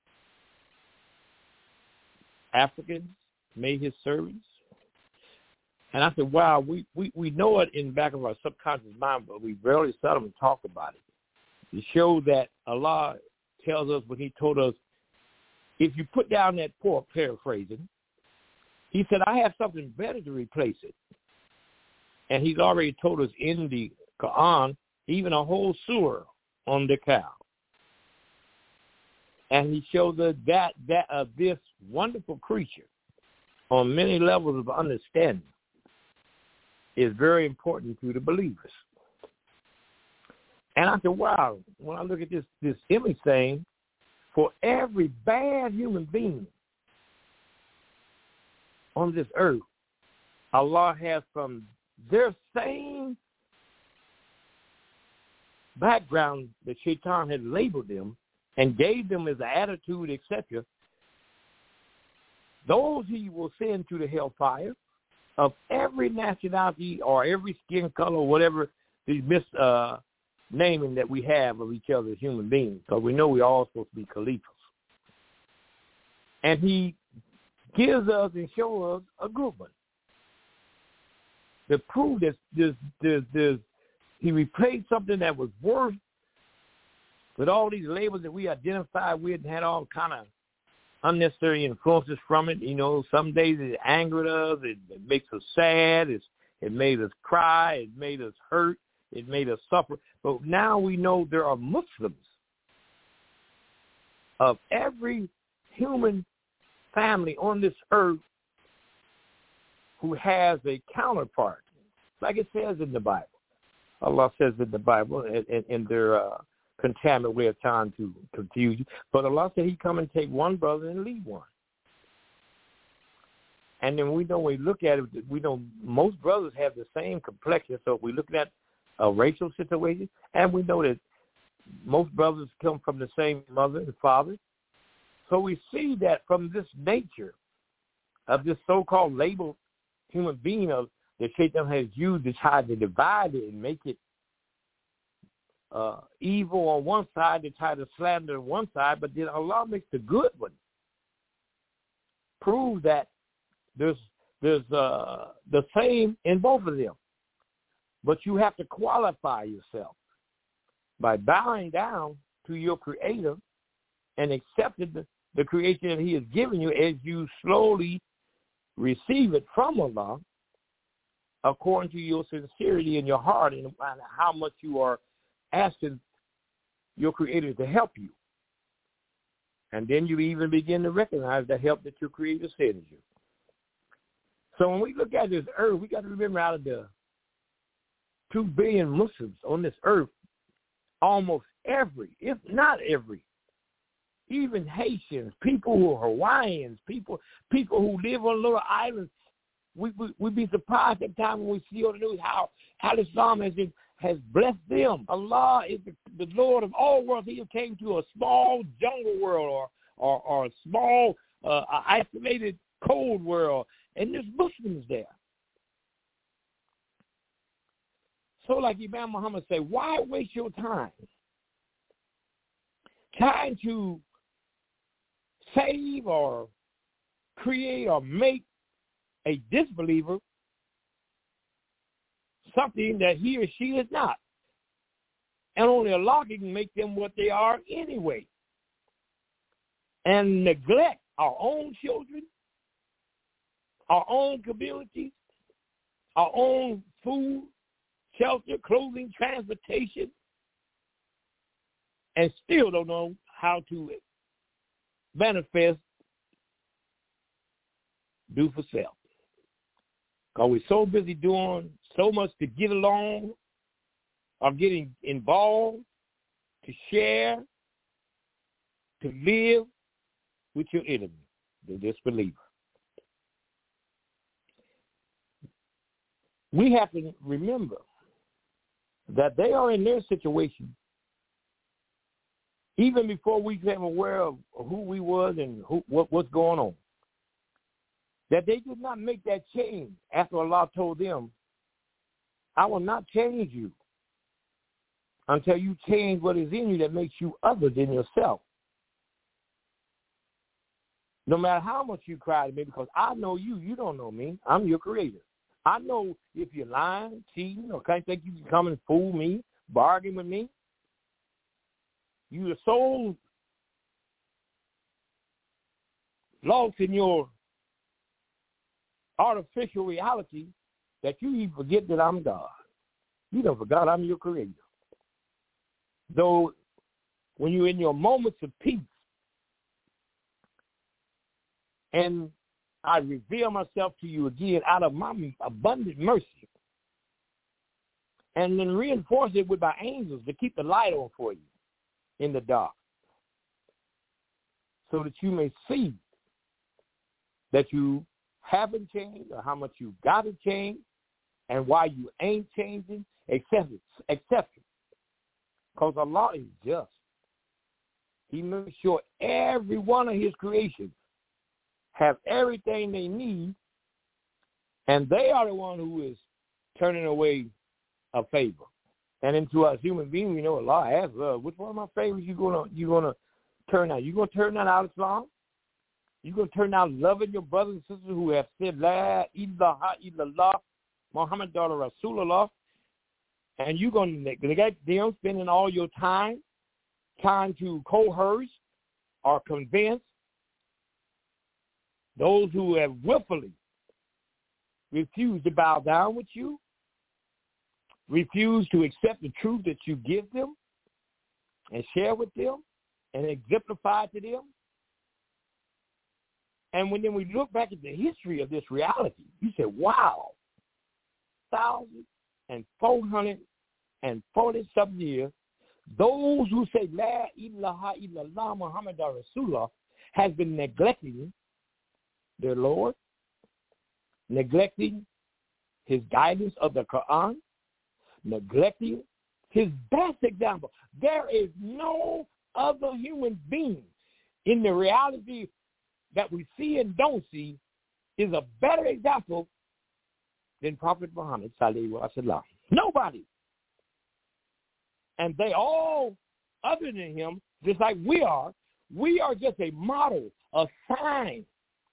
Africans made his servants. And I said, wow, we know it in the back of our subconscious mind, but we rarely seldom talk about it. To show that Allah tells us when he told us, if you put down that pork, paraphrasing, he said, I have something better to replace it. And he's already told us in the Quran, even a whole surah on the cow. And he showed us that this wonderful creature on many levels of understanding is very important to the believers. And I said, wow, when I look at this image thing, for every bad human being on this earth, Allah has from their same background that Shaitan had labeled them and gave them as an attitude, etc., those he will send to the hellfire of every nationality or every skin color or whatever the naming that we have of each other as human beings, because we know we're all supposed to be caliphs. And he gives us and shows us a good one. To prove that he replaced something that was worse with all these labels that we identified with and had all kind of unnecessary influences from it. You know, some days it angered us, it makes us sad, it made us cry, it made us hurt, it made us suffer. But now we know there are Muslims of every human family on this earth who has a counterpart, like it says in the Bible. Allah says in the Bible, in their contaminant way of trying to confuse you. But Allah said he come and take one brother and leave one. And then we know when we look at it, we know most brothers have the same complexion. So if we look at a racial situation, and we know that most brothers come from the same mother and father. So we see that from this nature of this so-called labeled human being of that Shaitan has used to try to divide it and make it evil on one side, to try to slander on one side, but then Allah makes the good one prove that there's the same in both of them. But you have to qualify yourself by bowing down to your Creator and accepting the creation that he has given you as you slowly receive it from Allah according to your sincerity in your heart and how much you are asking your Creator to help you. And then you even begin to recognize the help that your Creator sends you. So when we look at this earth, we got to remember out of the 2 billion Muslims on this earth, almost every, if not every, even Haitians, people who are Hawaiians, people who live on little islands, we'd be surprised at times when we see on the news how Islam has blessed them. Allah is the Lord of all worlds. He came to a small jungle world or a small, isolated cold world, and there's Muslims there. So like Imam Muhammad said, why waste your time trying to save or create or make a disbeliever something that he or she is not? And only Allah can make them what they are anyway. And neglect our own children, our own communities, our own food, shelter, clothing, transportation, and still don't know how to manifest, do for self. Because we're so busy doing so much to get along or getting involved, to share, to live with your enemy, the disbeliever. We have to remember that they are in their situation even before we became aware of who we was and what's going on. That they did not make that change after Allah told them, I will not change you until you change what is in you that makes you other than yourself. No matter how much you cry to me, because I know you, you don't know me. I'm your creator. I know if you're lying, cheating, or can't think you can come and fool me, bargain with me. You are so lost in your artificial reality that you even forget that I'm God. You don't forget I'm your creator. Though when you're in your moments of peace and I reveal myself to you again out of my abundant mercy, and then reinforce it with my angels to keep the light on for you in the dark, so that you may see that you haven't changed or how much you got to change and why you ain't changing, accept it. Because Allah is just. He makes sure every one of his creations have everything they need, and they are the one who is turning away a favor. And into us human beings, we know Allah asks us, which one of my favors you gonna turn out? You gonna turn out Islam? You gonna turn out loving your brothers and sisters who have said La ilaha illallah Muhammad Rasulullah, and you gonna neglect them, spending all your time trying to coerce or convince those who have willfully refused to bow down with you, refuse to accept the truth that you give them and share with them and exemplify to them. And when then we look back at the history of this reality, you say, wow, 1,440-something years, those who say La ilaha illallah Muhammad Rasulullah has been neglecting their Lord, neglecting his guidance of the Quran, neglecting his best example. There is no other human being in the reality that we see and don't see is a better example than Prophet Muhammad sallallahu alaihi wasallam. Nobody. And they all, other than him, just like we are just a model, a sign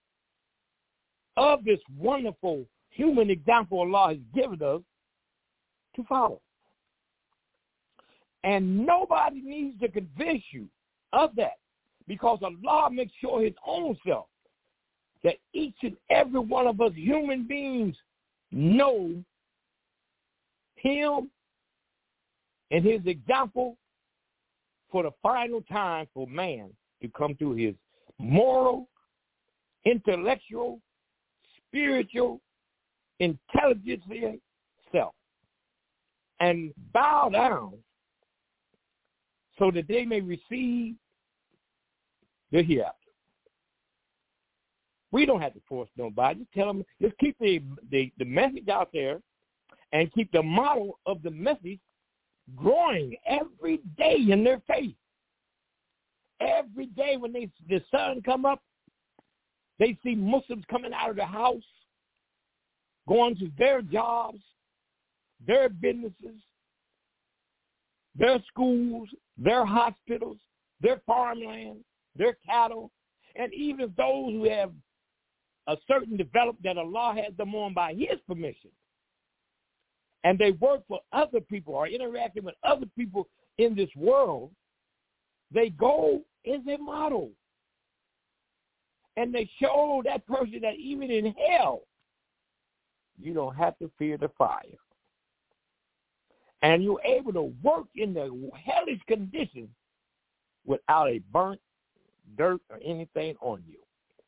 of this wonderful human example Allah has given us to follow. And nobody needs to convince you of that, because Allah makes sure his own self that each and every one of us human beings know him and his example for the final time for man to come to his moral, intellectual, spiritual, intelligent self and bow down so that they may receive the hereafter. We don't have to force nobody. Just tell them, just keep the message out there and keep the model of the message growing every day in their faith. Every day when the sun come up, they see Muslims coming out of the house, going to their jobs, their businesses, their schools, their hospitals, their farmland, their cattle, and even those who have a certain development that Allah has them on by his permission. And they work for other people or interacting with other people in this world. They go as a model. And they show that person that even in hell, you don't have to fear the fire. And you're able to work in the hellish conditions without a burnt dirt or anything on you.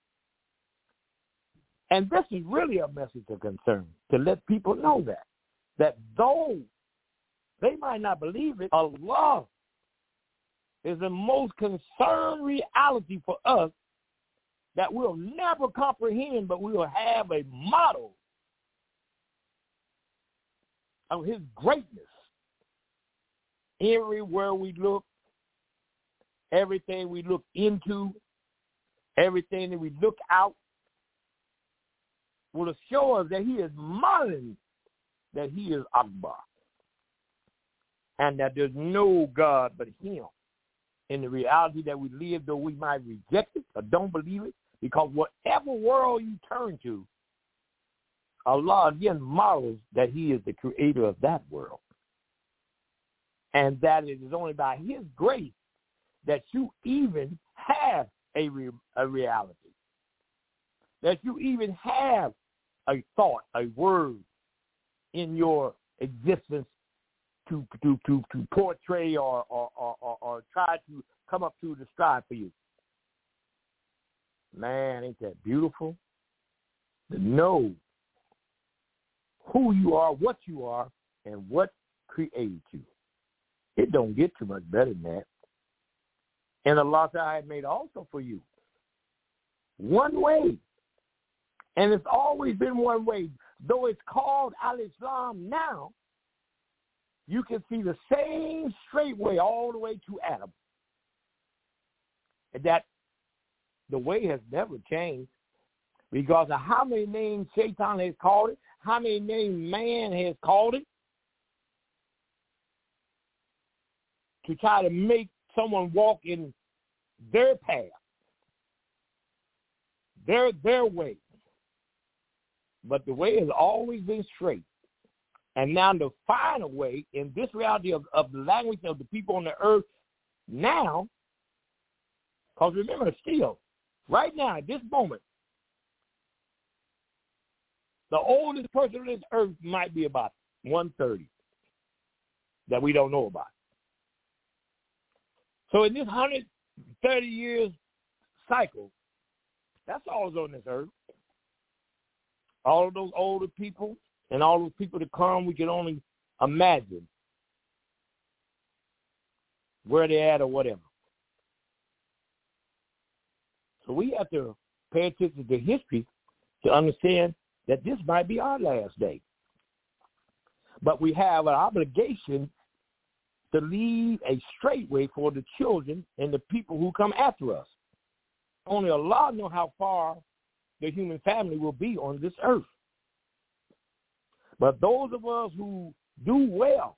And this is really a message of concern, to let people know that though they might not believe it, Allah is the most concerned reality for us that we'll never comprehend, but we will have a model of his greatness everywhere we look, everything we look into, everything that we look out will show us that he is modeling that he is Akbar and that there's no God but him. In the reality that we live, though we might reject it or don't believe it, because whatever world you turn to, Allah again models that he is the creator of that world. And that it is only by his grace that you even have a reality, that you even have a thought, a word in your existence to portray or try to come up to describe for you. Man, ain't that beautiful? To know who you are, what you are, and what created you. It don't get too much better than that. And Allah Ta'ala had made also for you one way. And it's always been one way. Though it's called Al-Islam now, you can see the same straight way all the way to Adam. And that the way has never changed because of how many names Shaitan has called it, how many names man has called it, to try to make someone walk in their path, their way. But the way has always been straight. And now the final way in this reality of the language of the people on the earth now, because remember still, right now at this moment, the oldest person on this earth might be about 130 that we don't know about. So in this 130 years cycle, that's all that's on this earth. All of those older people and all those people that come, we can only imagine where they're at or whatever. So we have to pay attention to history to understand that this might be our last day. But we have an obligation to leave a straight way for the children and the people who come after us. Only Allah knows how far the human family will be on this earth. But those of us who do well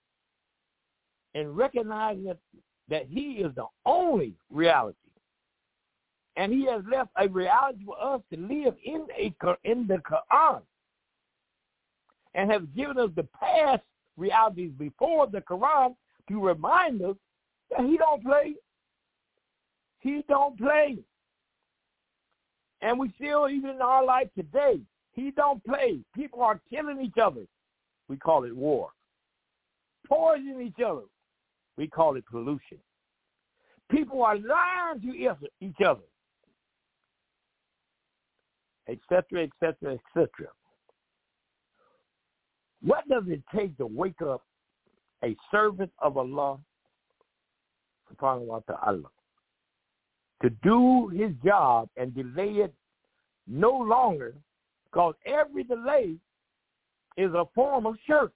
in recognizing that he is the only reality, and he has left a reality for us to live in the Quran, and has given us the past realities before the Quran to remind us that he don't play. He don't play. And we still, even in our life today, he don't play. People are killing each other. We call it war. Poisoning each other. We call it pollution. People are lying to each other, etc., etc., etc. What does it take to wake up a servant of Allah, subhanahu wa ta'ala, to do his job and delay it no longer, because every delay is a form of shirk.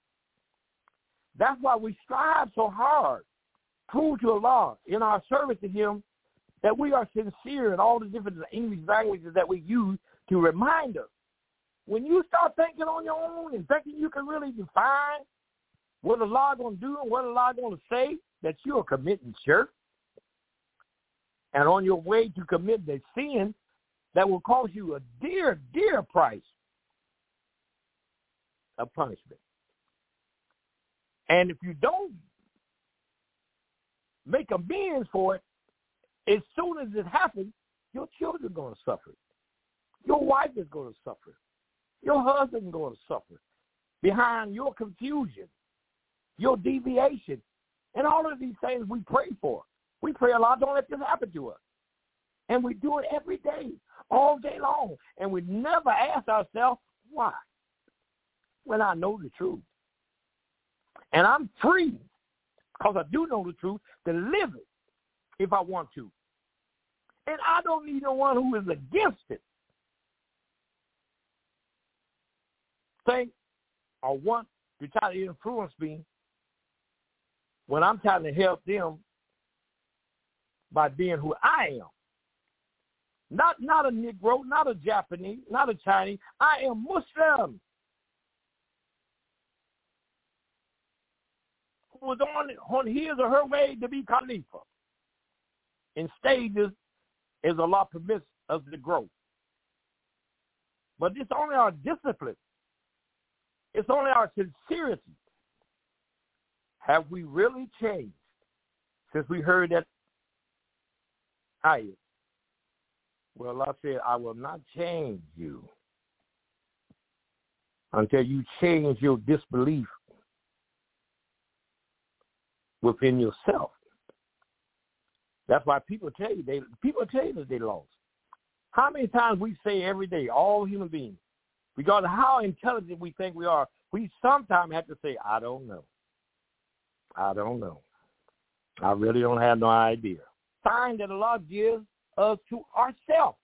That's why we strive so hard, true to Allah, in our service to him, that we are sincere in all the different English languages that we use to remind us. When you start thinking on your own and thinking you can really define what Allah going to do and what Allah going to say, that you are committing shirk, and on your way to commit the sin that will cost you a dear, dear price of punishment. And if you don't make amends for it, as soon as it happens, your children are going to suffer. Your wife is going to suffer. Your husband is going to suffer behind your confusion, your deviation, and all of these things we pray for. We pray, Allah, don't let this happen to us. And we do it every day, all day long. And we never ask ourselves, why? When I know the truth. And I'm free, because I do know the truth, to live it if I want to. And I don't need no one who is against it. Think or want to try to influence me when I'm trying to help them by being who I am. Not a Negro, not a Japanese, not a Chinese. I am Muslim. Who was on his or her way to be Khalifa. In stages as Allah permits us to grow. But it's only our discipline. It's only our sincerity. Have we really changed since we heard that ayah? Well, Allah said, I will not change you until you change your disbelief within yourself. That's why people tell you that they lost. How many times we say every day, all human beings, regardless of how intelligent we think we are, we sometimes have to say, I don't know. I don't know. I really don't have no idea. Sign that Allah gives us to ourselves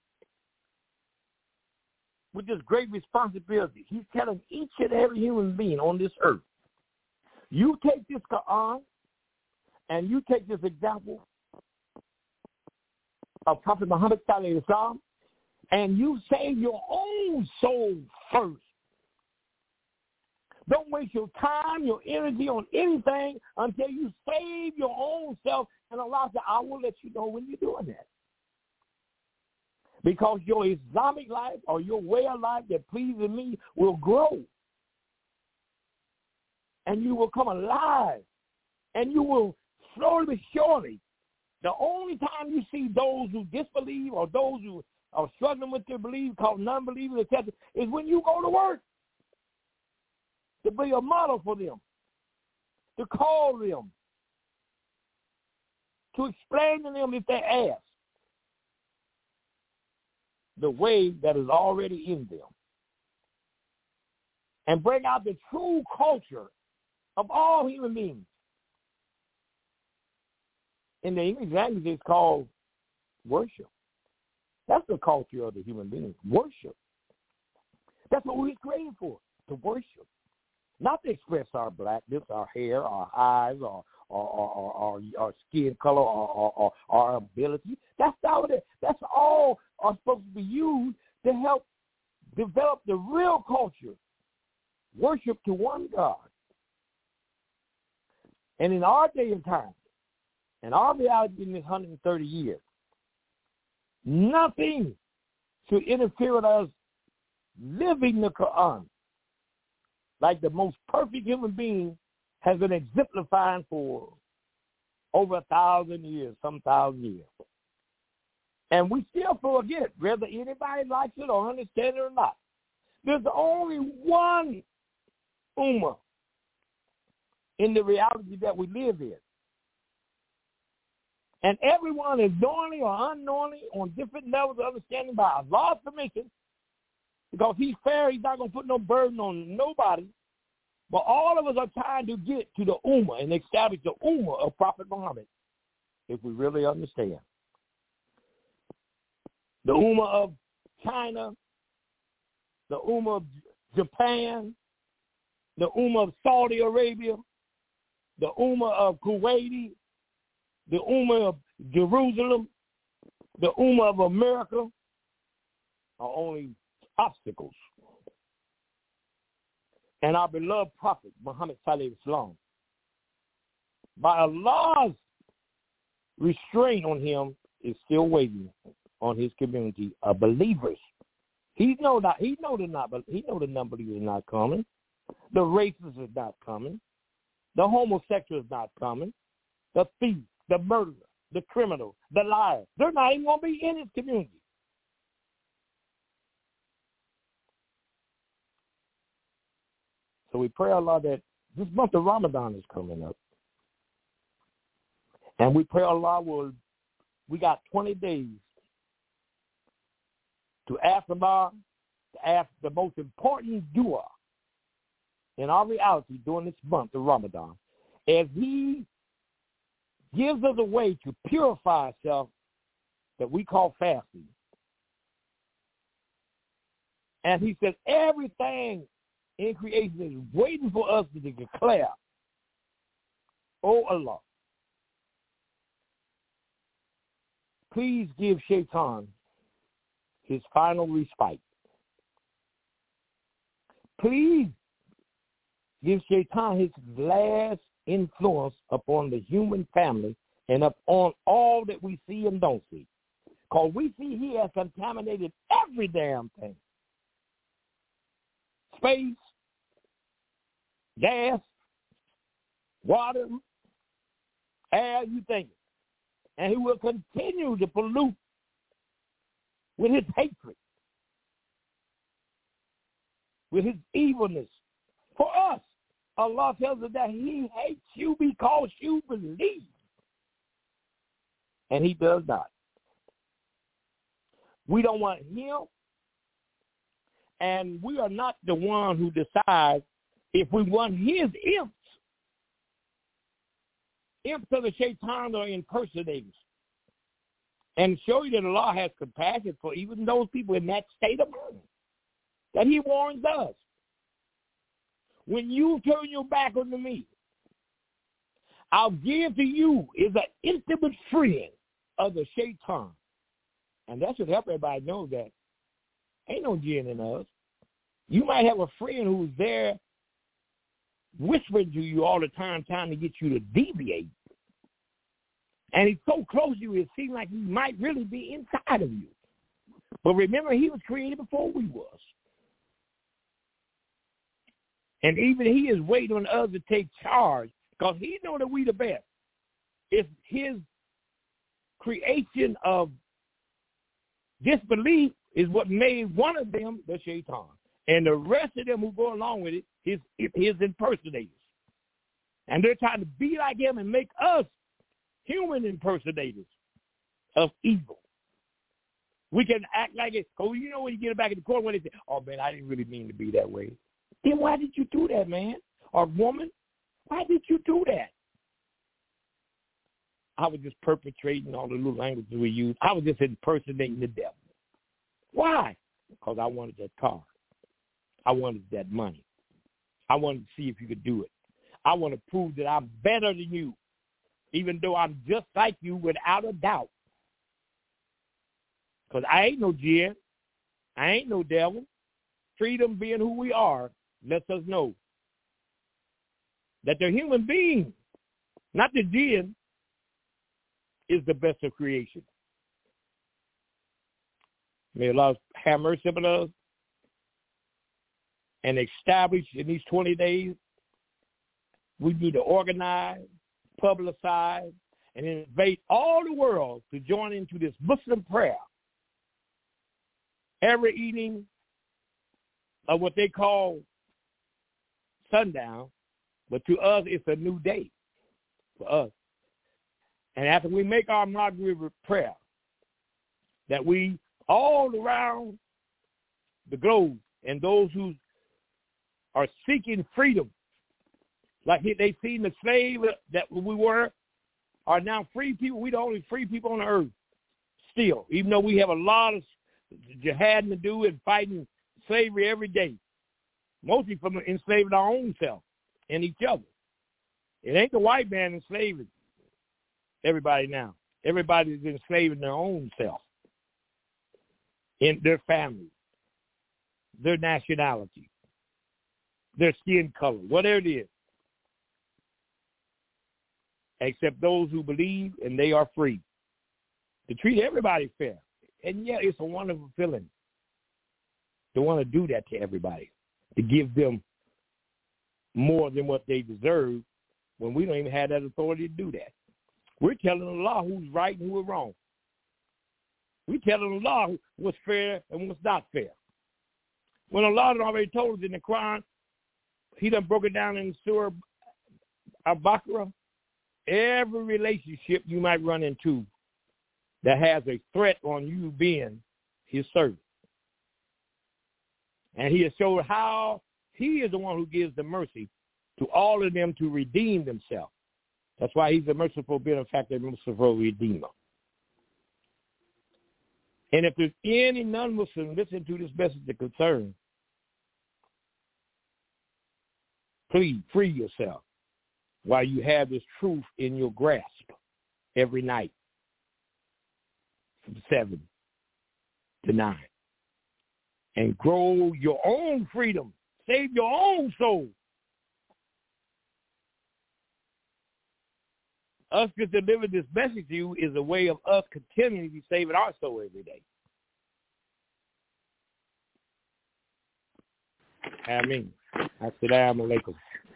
with this great responsibility. He's telling each and every human being on this earth, you take this Quran and you take this example of Prophet Muhammad sallallahu alaihi wasallam, and you save your own soul first. Don't waste your time, your energy on anything until you save your own self, and Allah said, I will let you know when you're doing that. Because your Islamic life or your way of life that pleases me will grow. And you will come alive. And you will slowly but surely. The only time you see those who disbelieve or those who are struggling with their belief, called non-believers, etc., is when you go to work. To be a model for them. To call them. To explain to them if they ask. The way that is already in them. And bring out the true culture of all human beings. In the English language, it's called worship. That's the culture of the human being, worship. That's what we were created for, to worship. Not to express our blackness, our hair, our eyes, or our skin color, or our ability. That's not it. That's all are supposed to be used to help develop the real culture, worship to one God. And in our day and time, and our reality in this 130 years, nothing should interfere with us living the Quran like the most perfect human being has been exemplifying for over 1,000 years, some 1,000 years. And we still forget, whether anybody likes it or understands it or not. There's only one ummah in the reality that we live in. And everyone is knowingly or unknowingly on different levels of understanding by Allah's permission, because he's fair, he's not going to put no burden on nobody. But all of us are trying to get to the ummah and establish the ummah of Prophet Muhammad, if we really understand. The ummah of China, the ummah of Japan, the ummah of Saudi Arabia, the ummah of Kuwait, the ummah of Jerusalem, the Ummah of America are only obstacles. And our beloved prophet, Muhammad Sallallahu Alaihi Wasallam, by Allah's restraint on him, is still waiting on his community of believers. He know the non-believers are not coming. The racists is not coming. The homosexual is not coming. The thief, the murderer, the criminal, the liar, they're not even going to be in his community. So we pray Allah that this month of Ramadan is coming up. And we pray Allah we got 20 days to ask Allah, to ask the most important dua in our reality during this month of Ramadan, as he gives us a way to purify ourselves that we call fasting. And he says everything in creation is waiting for us to declare, "Oh Allah, please give Shaitan his final respite. Please give Shaitan his last influence upon the human family and upon all that we see and don't see. Because we see he has contaminated every damn thing. Space, gas, water, air, you think. And he will continue to pollute with his hatred, with his evilness. For us, Allah tells us that he hates you because you believe. And he does not. We don't want him, and we are not the one who decides if we want his imps. Imps of the Shaitan are impersonators. And show you that Allah has compassion for even those people in that state of mind. That he warns us. When you turn your back on me, I'll give to you is an intimate friend of the Shaitan. And that should help everybody know that ain't no jinn in us. You might have a friend who's there whispering to you all the time, trying to get you to deviate. And he's so close to you, it seems like he might really be inside of you. But remember, he was created before we was. And even he is waiting on us to take charge because he knows that we the best. It's his creation of disbelief is what made one of them the Shaitan. And the rest of them who go along with it, his impersonators. And they're trying to be like him and make us human impersonators of evil. We can act like it. Oh, you know when you get back in the court when they say, "Oh man, I didn't really mean to be that way." Then why did you do that, man? Or woman, why did you do that? I was just perpetrating all the little languages we use. I was just impersonating the devil. Why? Because I wanted that car. I wanted that money. I wanted to see if you could do it. I want to prove that I'm better than you, even though I'm just like you without a doubt. Because I ain't no jinn. I ain't no devil. Freedom being who we are lets us know that the human being, not the jinn, is the best of creation. May Allah have mercy upon us and establish in these 20 days, we need to organize, publicize, and invite all the world to join into this Muslim prayer. Every evening of what they call sundown, but to us it's a new day for us. And after we make our Maghrib prayer, that we all around the globe and those who are seeking freedom, like they seen the slave that we were, are now free people. We're the only free people on the earth still, even though we have a lot of jihad to do and fighting slavery every day, mostly from enslaving our own self and each other. It ain't the white man enslaving everybody now. Everybody's enslaving their own self. in their family, their nationality, their skin color, whatever it is, except those who believe, and they are free. To treat everybody fair. And yeah, it's a wonderful feeling to want to do that to everybody, to give them more than what they deserve when we don't even have that authority to do that. We're telling the law who's right and who's wrong. We're telling the law what's fair and what's not fair. When the law had already told us in the Quran, he done broke it down in Surah Al-Baqarah, every relationship you might run into that has a threat on you being his servant. And he has showed how he is the one who gives the mercy to all of them to redeem themselves. That's why he's a merciful benefactor and merciful redeemer. And if there's any non-Muslim listening to this message of concern, please free yourself while you have this truth in your grasp every night from 7 to 9. And grow your own freedom. Save your own soul. Us just delivering this message to you is a way of us continuing to be saving our soul every day. Ameen. Assalamu alaikum.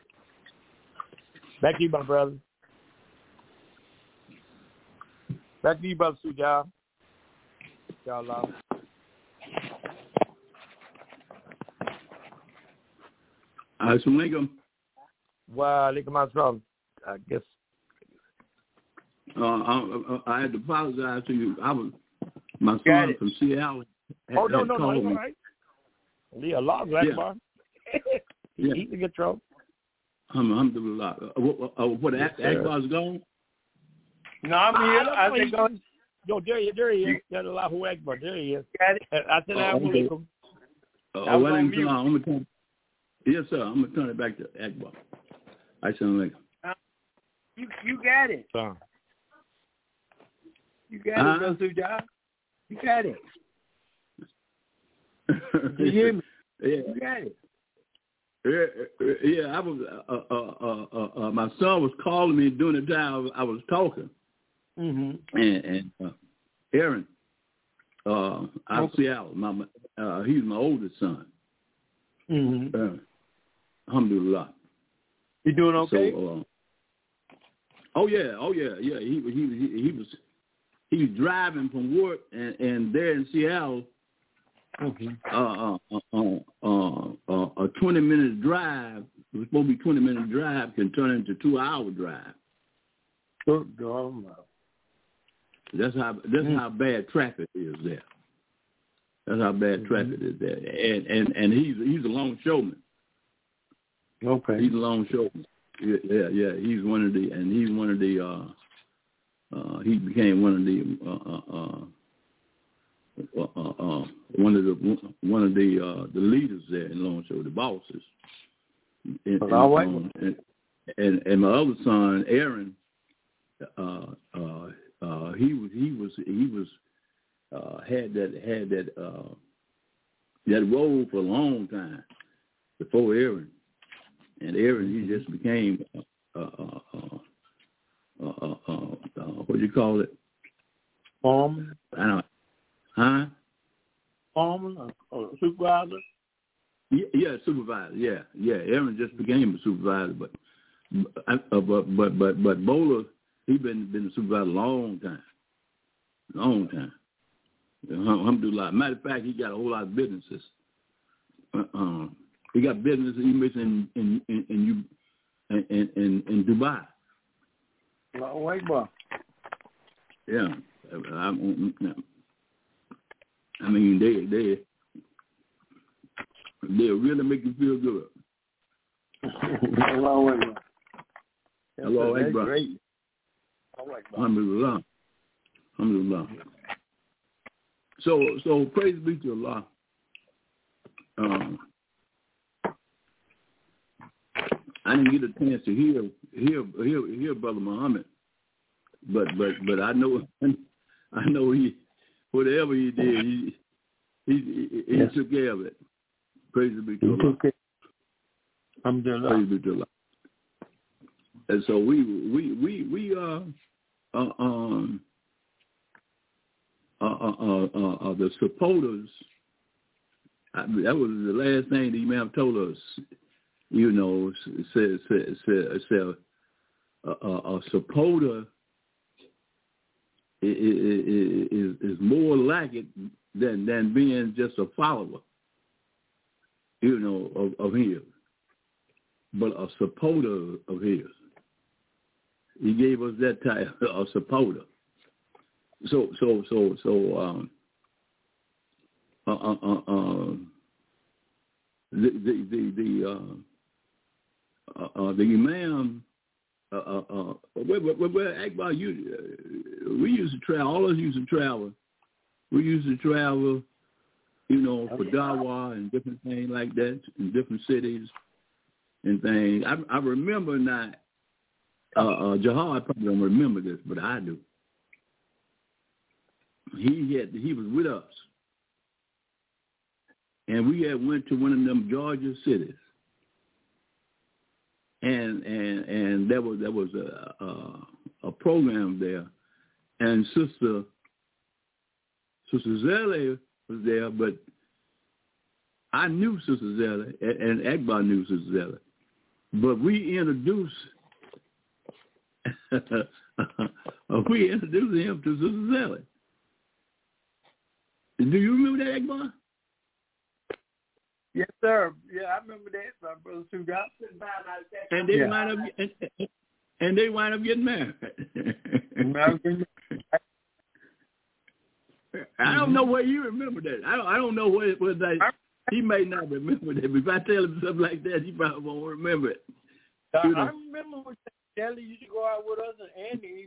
Back to you, my brother. Back to you, Brother Sujah. Inshallah. Assalamu alaikum. Wa alaikum assalam. I guess. I had to apologize to you. My son from Seattle no, called me. All right. Yeah, Allah Akbar. He's in control. Alhamdulillah. What, Akbar's gone? No, I'm here. I think Yo, there he is. Allahu Akbar. There he is. Assalamu alaikum. Yes, sir. I'm going to turn it back to Akbar. Assalamu alaikum. You got it. You got it, Brother Sujah. You got it. You hear me? Yeah. You got it. Yeah, I was. My son was calling me during the time I was talking, and Aaron, out of Seattle. He's my oldest son. Alhamdulillah. You doing okay? So, oh yeah. He was driving from work and there in Seattle. A 20-minute drive, it was supposed to be 20-minute drive, can turn into a 2-hour drive. Good God. That's how bad traffic is there. That's how bad traffic is there. And he's a longshoreman. Okay. He's a longshoreman. Yeah. He's one of the he became one of the leaders there in Longshore, the bosses. And my other son, Aaron, had that role for a long time before Aaron. And Aaron, he just became what do you call it? Foreman? I don't know. Huh? Foreman or supervisor? Yeah, supervisor. Yeah. Aaron just became a supervisor, but Bowler, he been a supervisor a long time. Alhamdulillah. Matter of fact, he got a whole lot of businesses. He got business in Dubai. Yeah, I mean they'll really make you feel good. Hello, Akbar. Great. Alhamdulillah. So praise be to Allah. I didn't get a chance to hear Brother Muhammad, but I know he, whatever he did, He took care of it. Praise be to Allah. Praise be to Allah. And so we are the supporters. That was the last thing the Imam told us. You know, said a supporter is more like it than being just a follower. You know, of his, but a supporter of his. He gave us that type, a supporter. So the Imam, where Akbar, we used to travel. All of us used to travel. We used to travel, you know, for dawah and different things like that in different cities and things. I remember not. Jahad probably don't remember this, but I do. He was with us, and we had went to one of them Georgia cities, and there was a program there, and Sister Zelle was there, but I knew Sister Zelle, and Akbar knew Sister Zelle, but we introduced him to Sister Zelle. Do you remember that, Akbar? Yes, sir. Yeah, I remember that. My brother Sue got. And they wind up getting married. I don't know where you remember that. I don't know where it was. He may not remember that. If I tell him something like that, he probably won't remember it. I remember when Kelly used to go out with us, and Andy.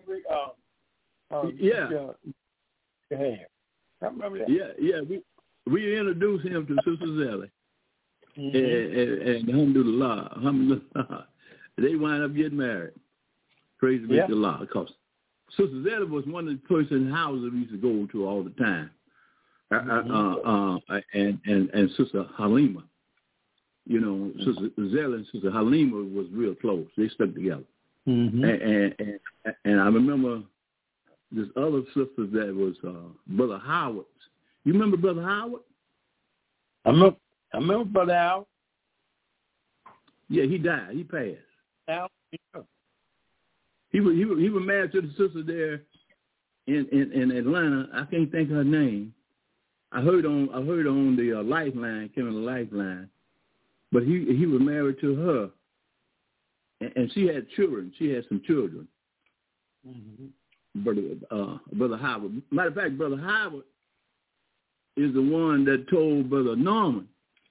I remember that. Yeah. We introduced him to Sister Zelle. And alhamdulillah, they wind up getting married. Praise be to Allah. Because Sister Zelle was one of the person houses we used to go to all the time. And Sister Halima. You know, Sister Zelle and Sister Halima was real close. They stuck together. And I remember this other sister that was Brother Howard. You remember Brother Howard? I remember Brother Howard. Yeah, he died. He passed. Howard, He was married to the sister there in Atlanta. I can't think of her name. I heard on the Lifeline, came on the Lifeline, but he was married to her, and she had children. She had some children. Brother Howard. Matter of fact, Brother Howard is the one that told Brother Norman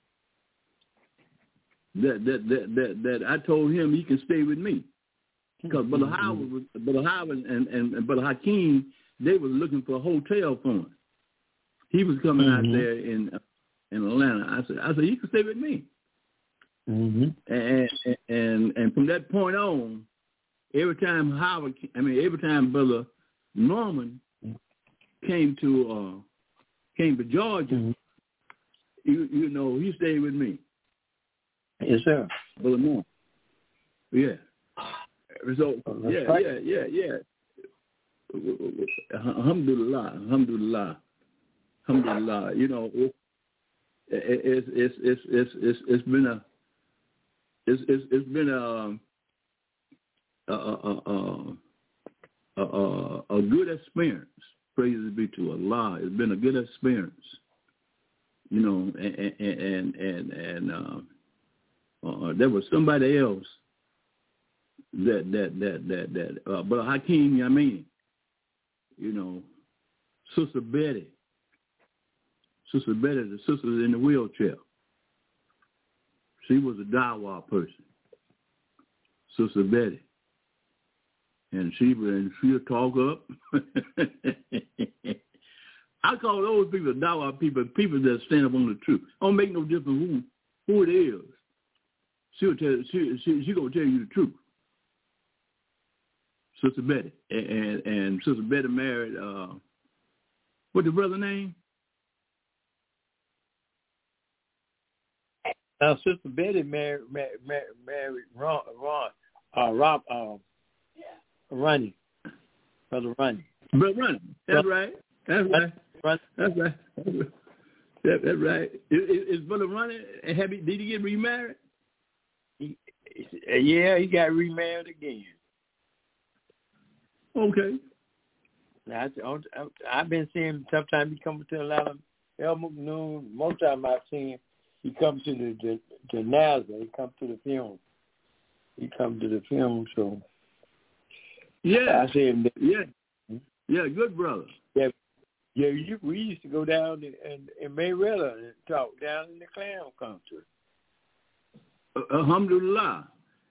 that I told him he can stay with me. Because Brother Howard and Brother Hakeem, they was looking for a hotel for him. He was coming out there in Atlanta. I said, you can stay with me. And from that point on, every time Brother Norman came to Georgia, you know, he stayed with me. Yes, sir. Brother Norman. Yeah. So yeah. Alhamdulillah. You know, it's been a good experience. Praise be to Allah. It's been a good experience. You know, and there was somebody else that Brother Hakeem Yamin, you know, Sister Betty, the sister in the wheelchair. She was a Dawah person, Sister Betty, and she'll talk up. I call those people Dawah people that stand up on the truth. Don't make no difference who it is. She gonna tell you the truth. Sister Betty. And Sister Betty married, what's the brother name? Now, Sister Betty married Ronnie, Brother Ronnie. Brother Ronnie, that's right. That's right. That's right. That's right. Is Brother Ronnie? Did he get remarried? Yeah, he got remarried again. Okay. Now, I've been seeing him. Sometimes he comes to Atlanta. Elmer Noon. Most of the time I've seen him. He comes to the Nazareth. He comes to the film. So yeah, I see him. Yeah, good brother. Yeah. We used to go down in Mayweather and talk down in the clown country. Alhamdulillah.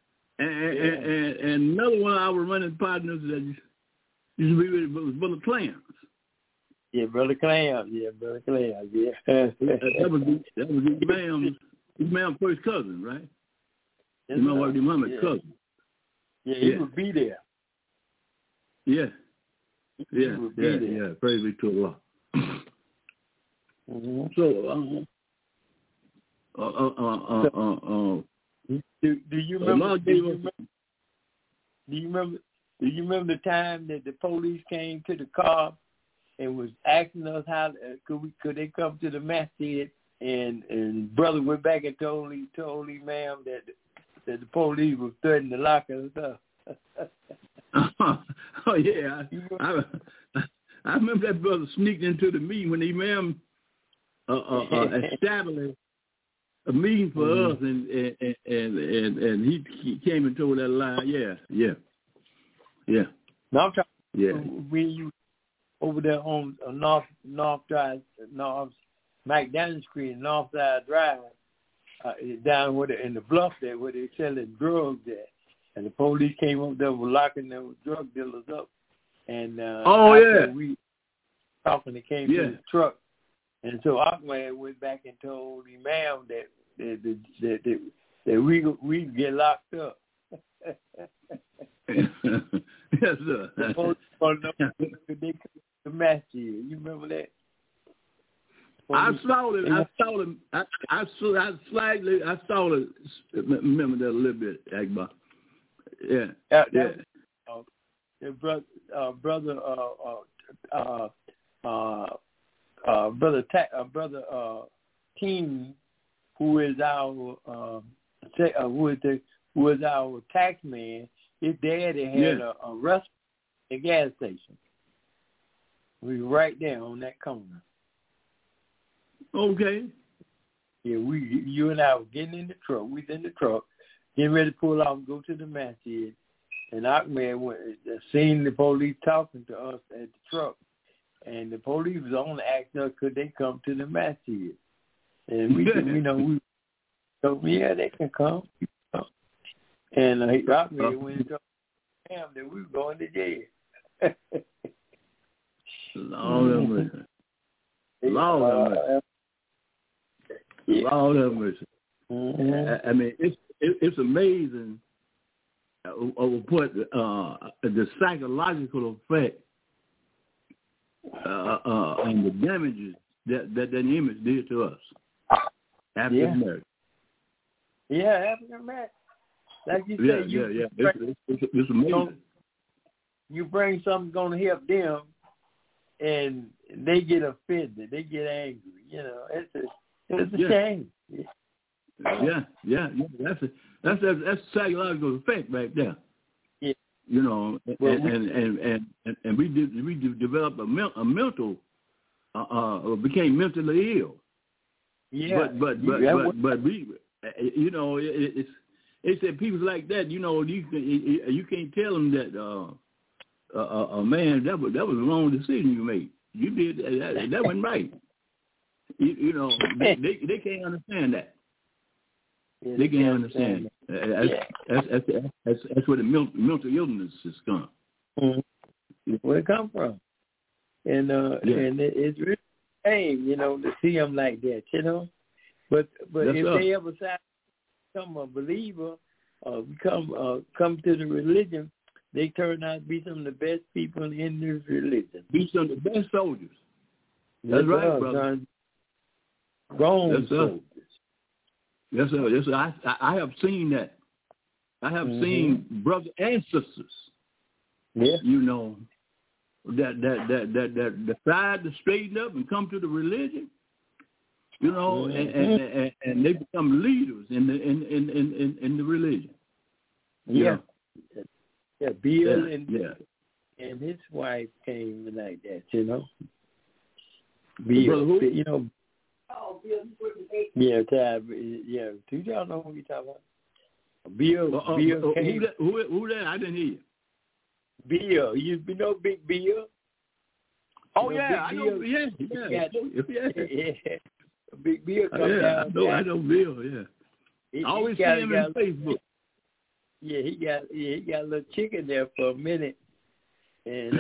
And another one of our running partners that used to be with was Brother Clarence. Yeah, Brother Clarence. Yeah. that was his man's first cousin, right? His mama's cousin. Yeah, he would be there. Yeah. He would be there. Yeah. Praise be to Allah. Mm-hmm. So, do you remember? Do you remember the time that the police came to the car and was asking us how could they come to the masjid, and brother went back and told ma'am that the police was threatening to lock us up. Oh yeah, I remember that brother sneaked into the meeting when the imam established a meeting for us, and he came and told that lie. Yeah. Now I'm talking when you over there on North Drive, North McDaniel Street, North Side Drive, down in the bluff there where they selling drugs there, and the police came up there were locking those drug dealers up, and we talking, they came to the truck, and so Ahmed went back and told the imam that we get locked up. Yes, sir. The police want to know could they come to the masjid. You remember that? I saw it. I saw it. Remember that a little bit, Akbar. Yeah. Brother King, who is our tax man. His daddy had a restaurant, a gas station. We were right there on that corner. Okay. Yeah, you and I were getting in the truck. We was in the truck, getting ready to pull off and go to the masjid. And Ahmed seen the police talking to us at the truck. And the police was only asking us, could they come to the masjid? And we told yeah, they can come. And Ahmed went and told him that we were going to jail. Lord have mercy. Mm-hmm. I mean, it's amazing what the psychological effect and the damages that image did to us. African American. Yeah, African American. Like you said, it's amazing. You bring something going to help them, and they get offended. They get angry. You know, it's a shame. Yeah. That's psychological effect right there. Yeah. You know, and we developed a mental, became mentally ill. Yeah. But we, you know, it's that people like that. You know, you can't tell them that man, that was the wrong decision you made. You did that wasn't right. You know, they can't understand that. Yeah, they can't understand. That's where the mental illness has come. Mm-hmm. Where it come from? And it's really a shame, you know, to see them like that, you know. But if they ever decide to become a believer or come to the religion, they turn out to be some of the best people in this religion. Be some of the best soldiers. That's right, brother. Grown soldiers. Yes, sir. Yes, sir. I have seen that. I have seen brothers and sisters. Yeah. You know, that decide to straighten up and come to the religion. You know, and they become leaders in the religion. Yeah. Yeah. Bill and his wife came like that, you know. Bill, you know. Oh, Bill, yeah, do y'all know who you talking about? Bill came. Who that? I didn't hear you. Bill, you know Big Bill? Oh, yeah, I know. Yeah. Big Bill come down. I know Bill, yeah. I always see him on Facebook. Yeah, he got a little chicken there for a minute. And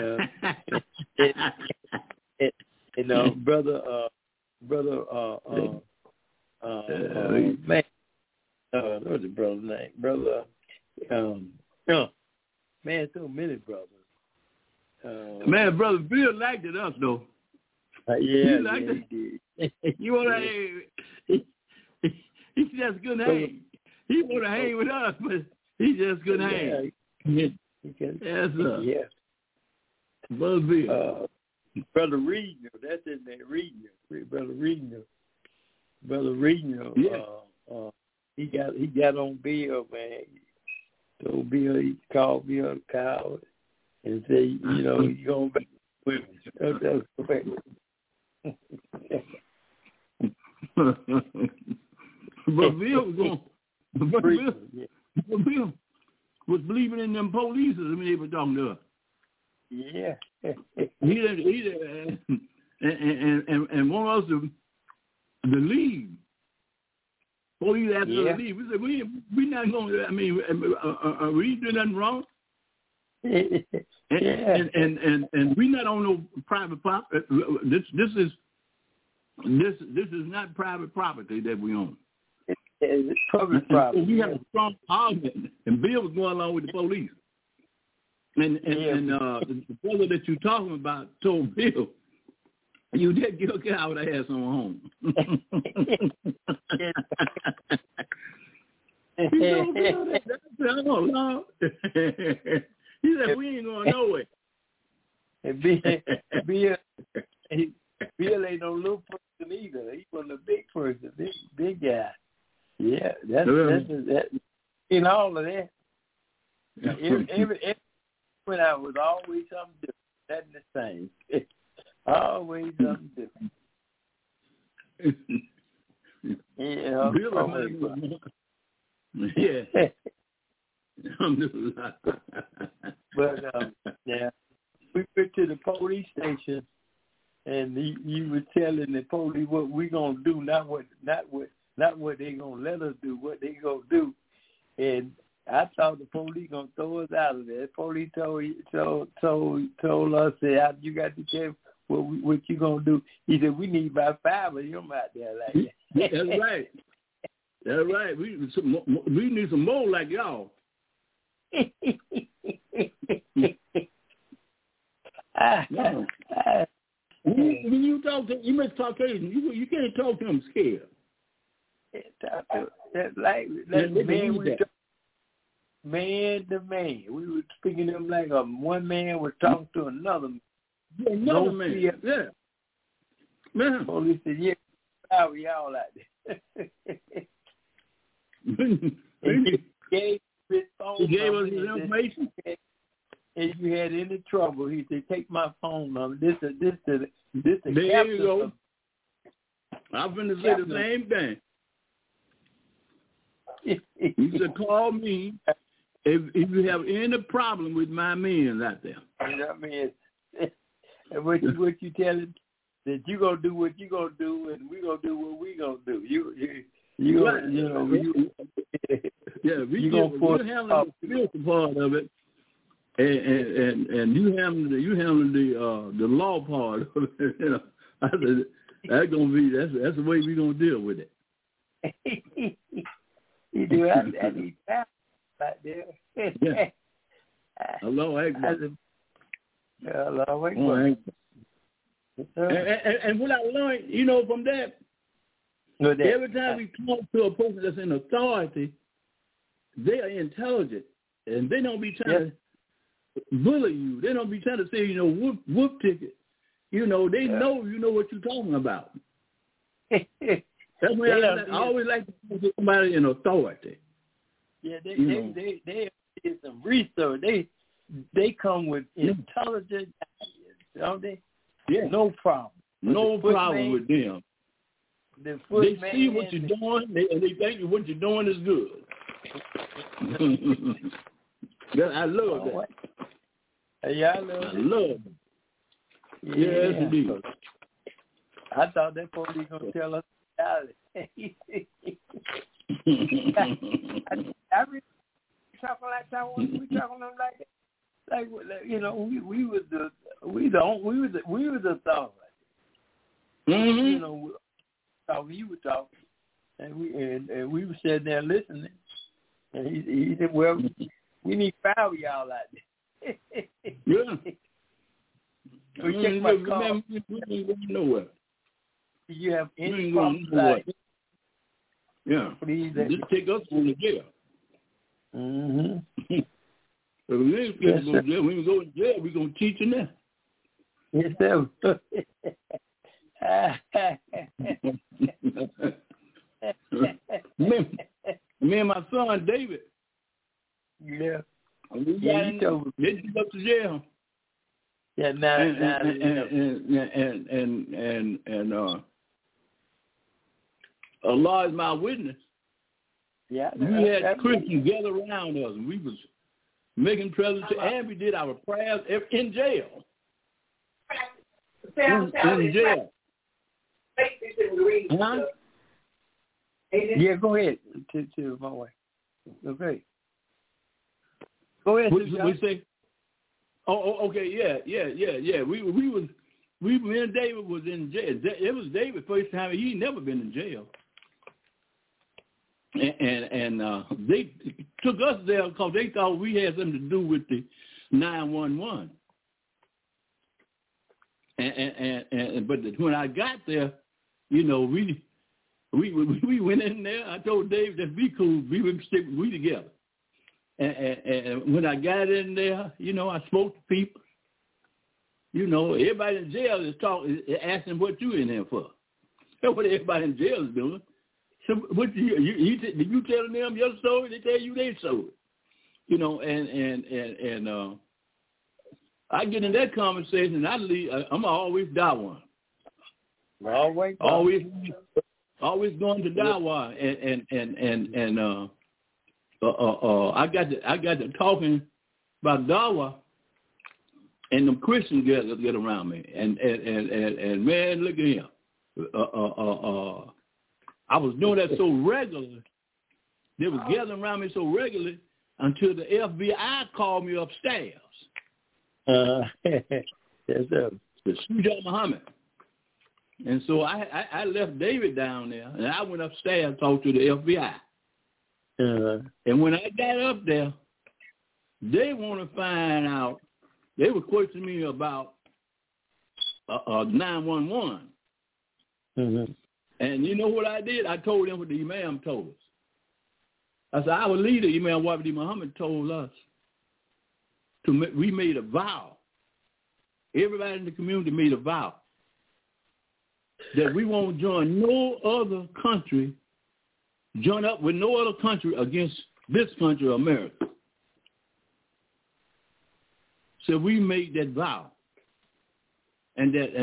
brother man, what's the brother's name? Brother man, so many brothers. Man, Brother Bill liked it us though. Yeah, he liked it. He did. You wanna he just couldn't hang. He wanna hang with us, but he just couldn't hang. Yes, sir. Yeah. Brother Bill. Brother Regno, that's his name, Regno. Brother Regno. Yeah. He got on Bill, man. So Bill, he called Bill a coward and say, you know, you going back with me. That's correct. But Bill was believing in them police when they were talking to us. Yeah. he did, and want us to leave. Police asked us to leave. We said, we're not going to, I mean, we didn't do nothing wrong. And we're not on no private property. This is not private property that we own. It's public property. We have a strong argument, and Bill was going along with the police. And the brother that you're talking about told Bill, you did get out of ass on home. He told Bill that. He said, we ain't going nowhere. Bill ain't no little person either. He's one of the big person, big guy. Yeah, that's in all of that. Every when I was always something different. That's the same. Always something different. Yeah. But yeah, we went to the police station, and you were telling the police what we gonna do, not what they gonna let us do, what they gonna do, and I thought the police gonna throw us out of there. The police told us that you got to tell what you gonna do. He said we need about 5 of them out there like that. That's right. That's right. We need some more like y'all. When you talk to, you must talk to him. You can't talk to him scared. Man to man. We were speaking to him like one man was talking to another man. Another man. Yeah. Man. Police said, yeah, how are y'all out there? And he gave his phone he gave us his information. If you had any trouble, he said, take my phone number. This is there you go. I'm going to say the same thing. You should call me if you have any problem with my men out there. I mean, what you tell him that you gonna do what you gonna do, and we gonna do what we gonna do. You right. You know we handle the spiritual part of it, and you handle the law part of it. You know, I said that's the way we gonna deal with it. You do have any time right there. Yeah. Hello, Hello, and what I learned, from that, Every time we talk to a person that's in authority, they are intelligent, and they don't be trying to bully you. They don't be trying to say, whoop ticket. They know you know what you're talking about. That's why I always like to talk to somebody in authority. Yeah, they did some research. They come with intelligent ideas, don't they? Yeah. No problem. No problem with them. They see what you're doing, and they think what you're doing is good. I love that. Yeah, I love it. Yes, indeed. I thought that folks was going to tell us about it. I really talking like that. We talking them like that. Like we was the thought. Mm-hmm. You were talking, and we were sitting there listening. And he said, "Well, we need 5 of y'all out there." Yeah. We check my car. We ain't going nowhere. Do you have any problems? Yeah. Please, just take us from the jail. Mm-hmm. If we ain't going to go to jail, when we go to jail, we're going to teach you now. Yes, sir. Me and my son David. Yeah. We got him up to jail. Yeah, and Allah is my witness. Yeah, we had Christians gather around us, and we was making presents, and we did our prayers in jail. In jail. Huh? Yeah, go ahead. To my wife. Okay. Go ahead. We say. Oh, okay. Yeah. We me and David was in jail. It was David's first time. He never been in jail. And they took us there because they thought we had something to do with the 911. But when I got there, we went in there. I told Dave that be cool. We together. And when I got in there, I spoke to people. Everybody in jail is asking what you in there for. That's what everybody in jail is doing. So what you telling them your story? They tell you their story. And I get in that conversation, and I leave. I'm always Dawa. Always going to Dawa, and I got to talking about Dawa, and them Christians get around me, and man, look at him. I was doing that so regularly. They was gathering around me so regularly until the FBI called me upstairs. Yes, sir. To Sujat Muhammad. And so I left David down there, and I went upstairs and talked to the FBI. And when I got up there, they want to find out. They were questioning me about 911. Mm-hmm. And you know what I did? I told them what the Imam told us. I said, our leader, Imam Wabdi Muhammad, told us we made a vow. Everybody in the community made a vow that we won't join up with no other country against this country, America. So we made that vow, and that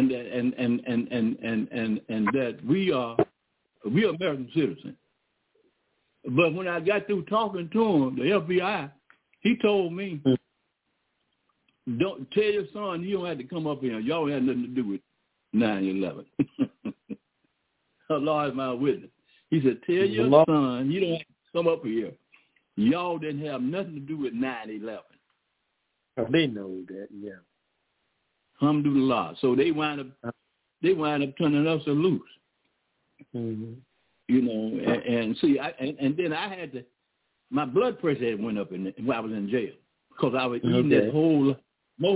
we are American citizens. But when I got through talking to him, the FBI, he told me, "Don't tell your son you don't have to come up here. Y'all had nothing to do with 9/11." Allah is my witness. He said, "Tell your son you don't have to come up here. Y'all didn't have nothing to do with 9/11." They know that, yeah. Alhamdulillah. So they wind up turning us loose. Mm-hmm. And see, and then I had my blood pressure had went up when I was in jail because I was eating that whole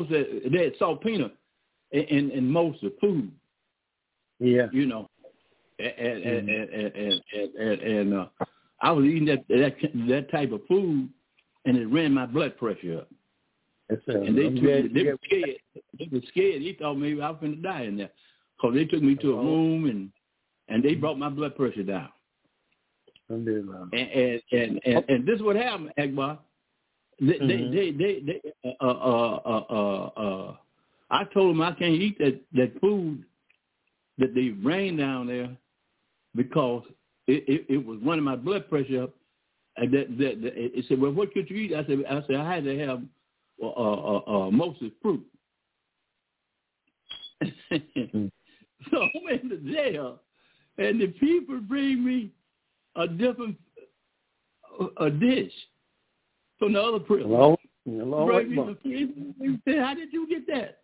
that saltpeter in most of the food. Yeah. and I was eating that type of food, and it ran my blood pressure up. And they were scared. They were scared. They thought maybe I was going to die in there, because they took me to a room and they brought my blood pressure down. And this is what happened, Akbar. I told them I can't eat that food that they ran down there, because it was running my blood pressure up. And it said, well, what could you eat? I said I had to have Moses fruit. So I'm in the jail, and the people bring me a different dish from the other prison. Hello? Bring me the fish. They said, how did you get that?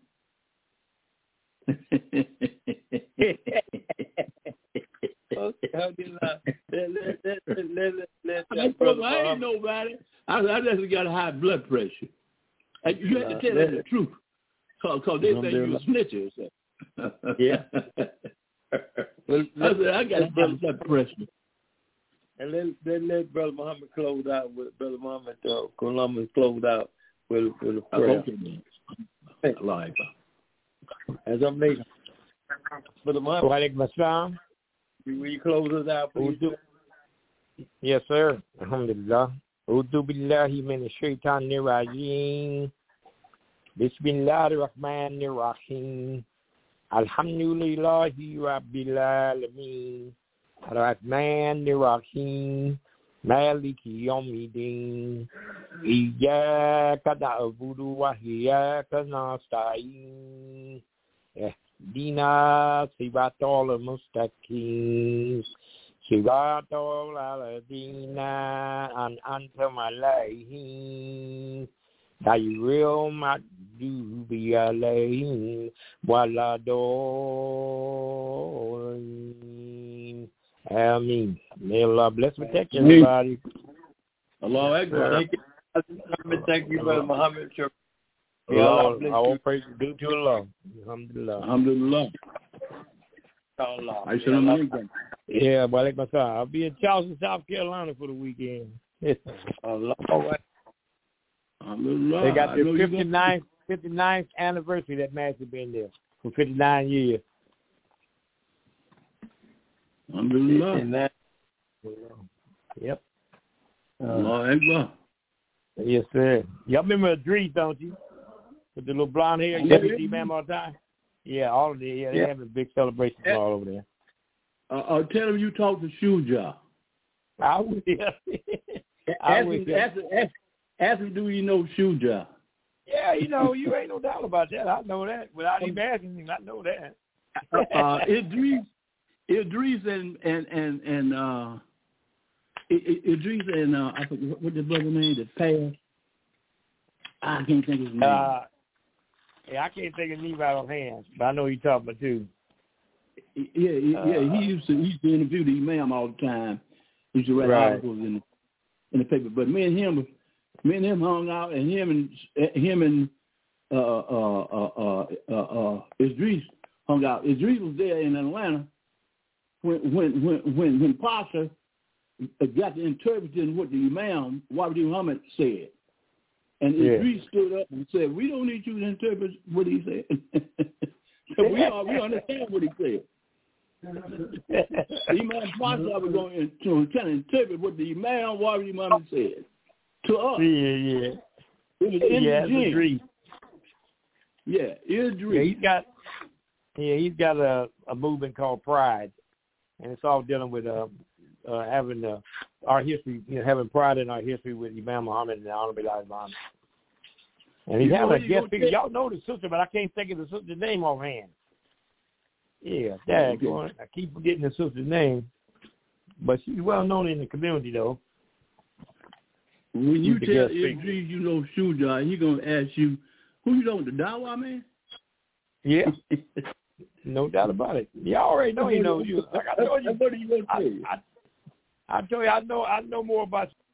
I ain't nobody. I just got a high blood pressure. You have to tell them the truth, because they think you're a snitch or something. Yeah. I said, I got high blood pressure. And let Brother Muhammad close out with Brother Muhammad Columbus close out with a prayer. Okay. Live. As I'm making Brother Muhammad. Walaikum assalam. Will you close us out, please? Yes, sir. Alhamdulillah. Udu billahi min shaitanir rajim. Bismillahir rahmanir rahim. Alhamdulillahi rabbil alamin. Ar-Rahmanir Rahim. Maliki yawmiddin. Iyyaka na'budu wa iyyaka nasta'in. Ihdina siratal mustaqim. Siratal ladina an'amta alayhim. Ghayril maghdubi alayhim waladdallin. Ameen. May Allah bless and protect everybody. Allahu Akbar. Thank you, Brother Muhammad. All praise is due to Allah. Alhamdulillah. Alhamdulillah. Yeah, walaikum assalam. I'll be in Charleston, South Carolina for the weekend. Alhamdulillah. They got their 59th anniversary that match has been there for 59 years. Alhamdulillah. Yep. Allahu Akbar. Yes, sir. Y'all remember Idris, don't you? With the little blonde hair, you see Imam all the time? Yeah, all of them. Yeah, they have a big celebration all over there. Tell them you talked to Shuja. I will. Ask him, do you know Shuja? Yeah, you ain't no doubt about that. I know that. Without even asking him, I know that. Idris and Idris and I forget what the brother name that passed. I can't think of his name. Yeah, I can't think of his name right offhand, but I know you're talking about too. Yeah. He used to interview the Imam all the time. He used to write articles in the paper. But me and him hung out, and him and Idris hung out. Idris was there in Atlanta when Pasha got to interpreting what the Imam Wahid Muhammad said. And Idris stood up and said, we don't need you to interpret what he said. So we understand what he said. Imam Pasha was going to try to interpret what the Imam Wahid Muhammad said to us. Yeah. It was Idris. Yeah, Idris. Yeah, he's got a movement called Pride, and it's all dealing with having our history, having pride in our history with Imam Muhammad and the Honorable Elijah Muhammad. And he's having a guest speaker. Y'all know the sister, but I can't think of the sister's name offhand. Yeah, daggone. I keep forgetting the sister's name, but she's well known in the community, though. When you tell Idris you know Shuja, he's going to ask you, who you know, the Dawa man? Yeah. No doubt about it. You already know he knows you. Like I told you, what are you going to say? I told you I know more about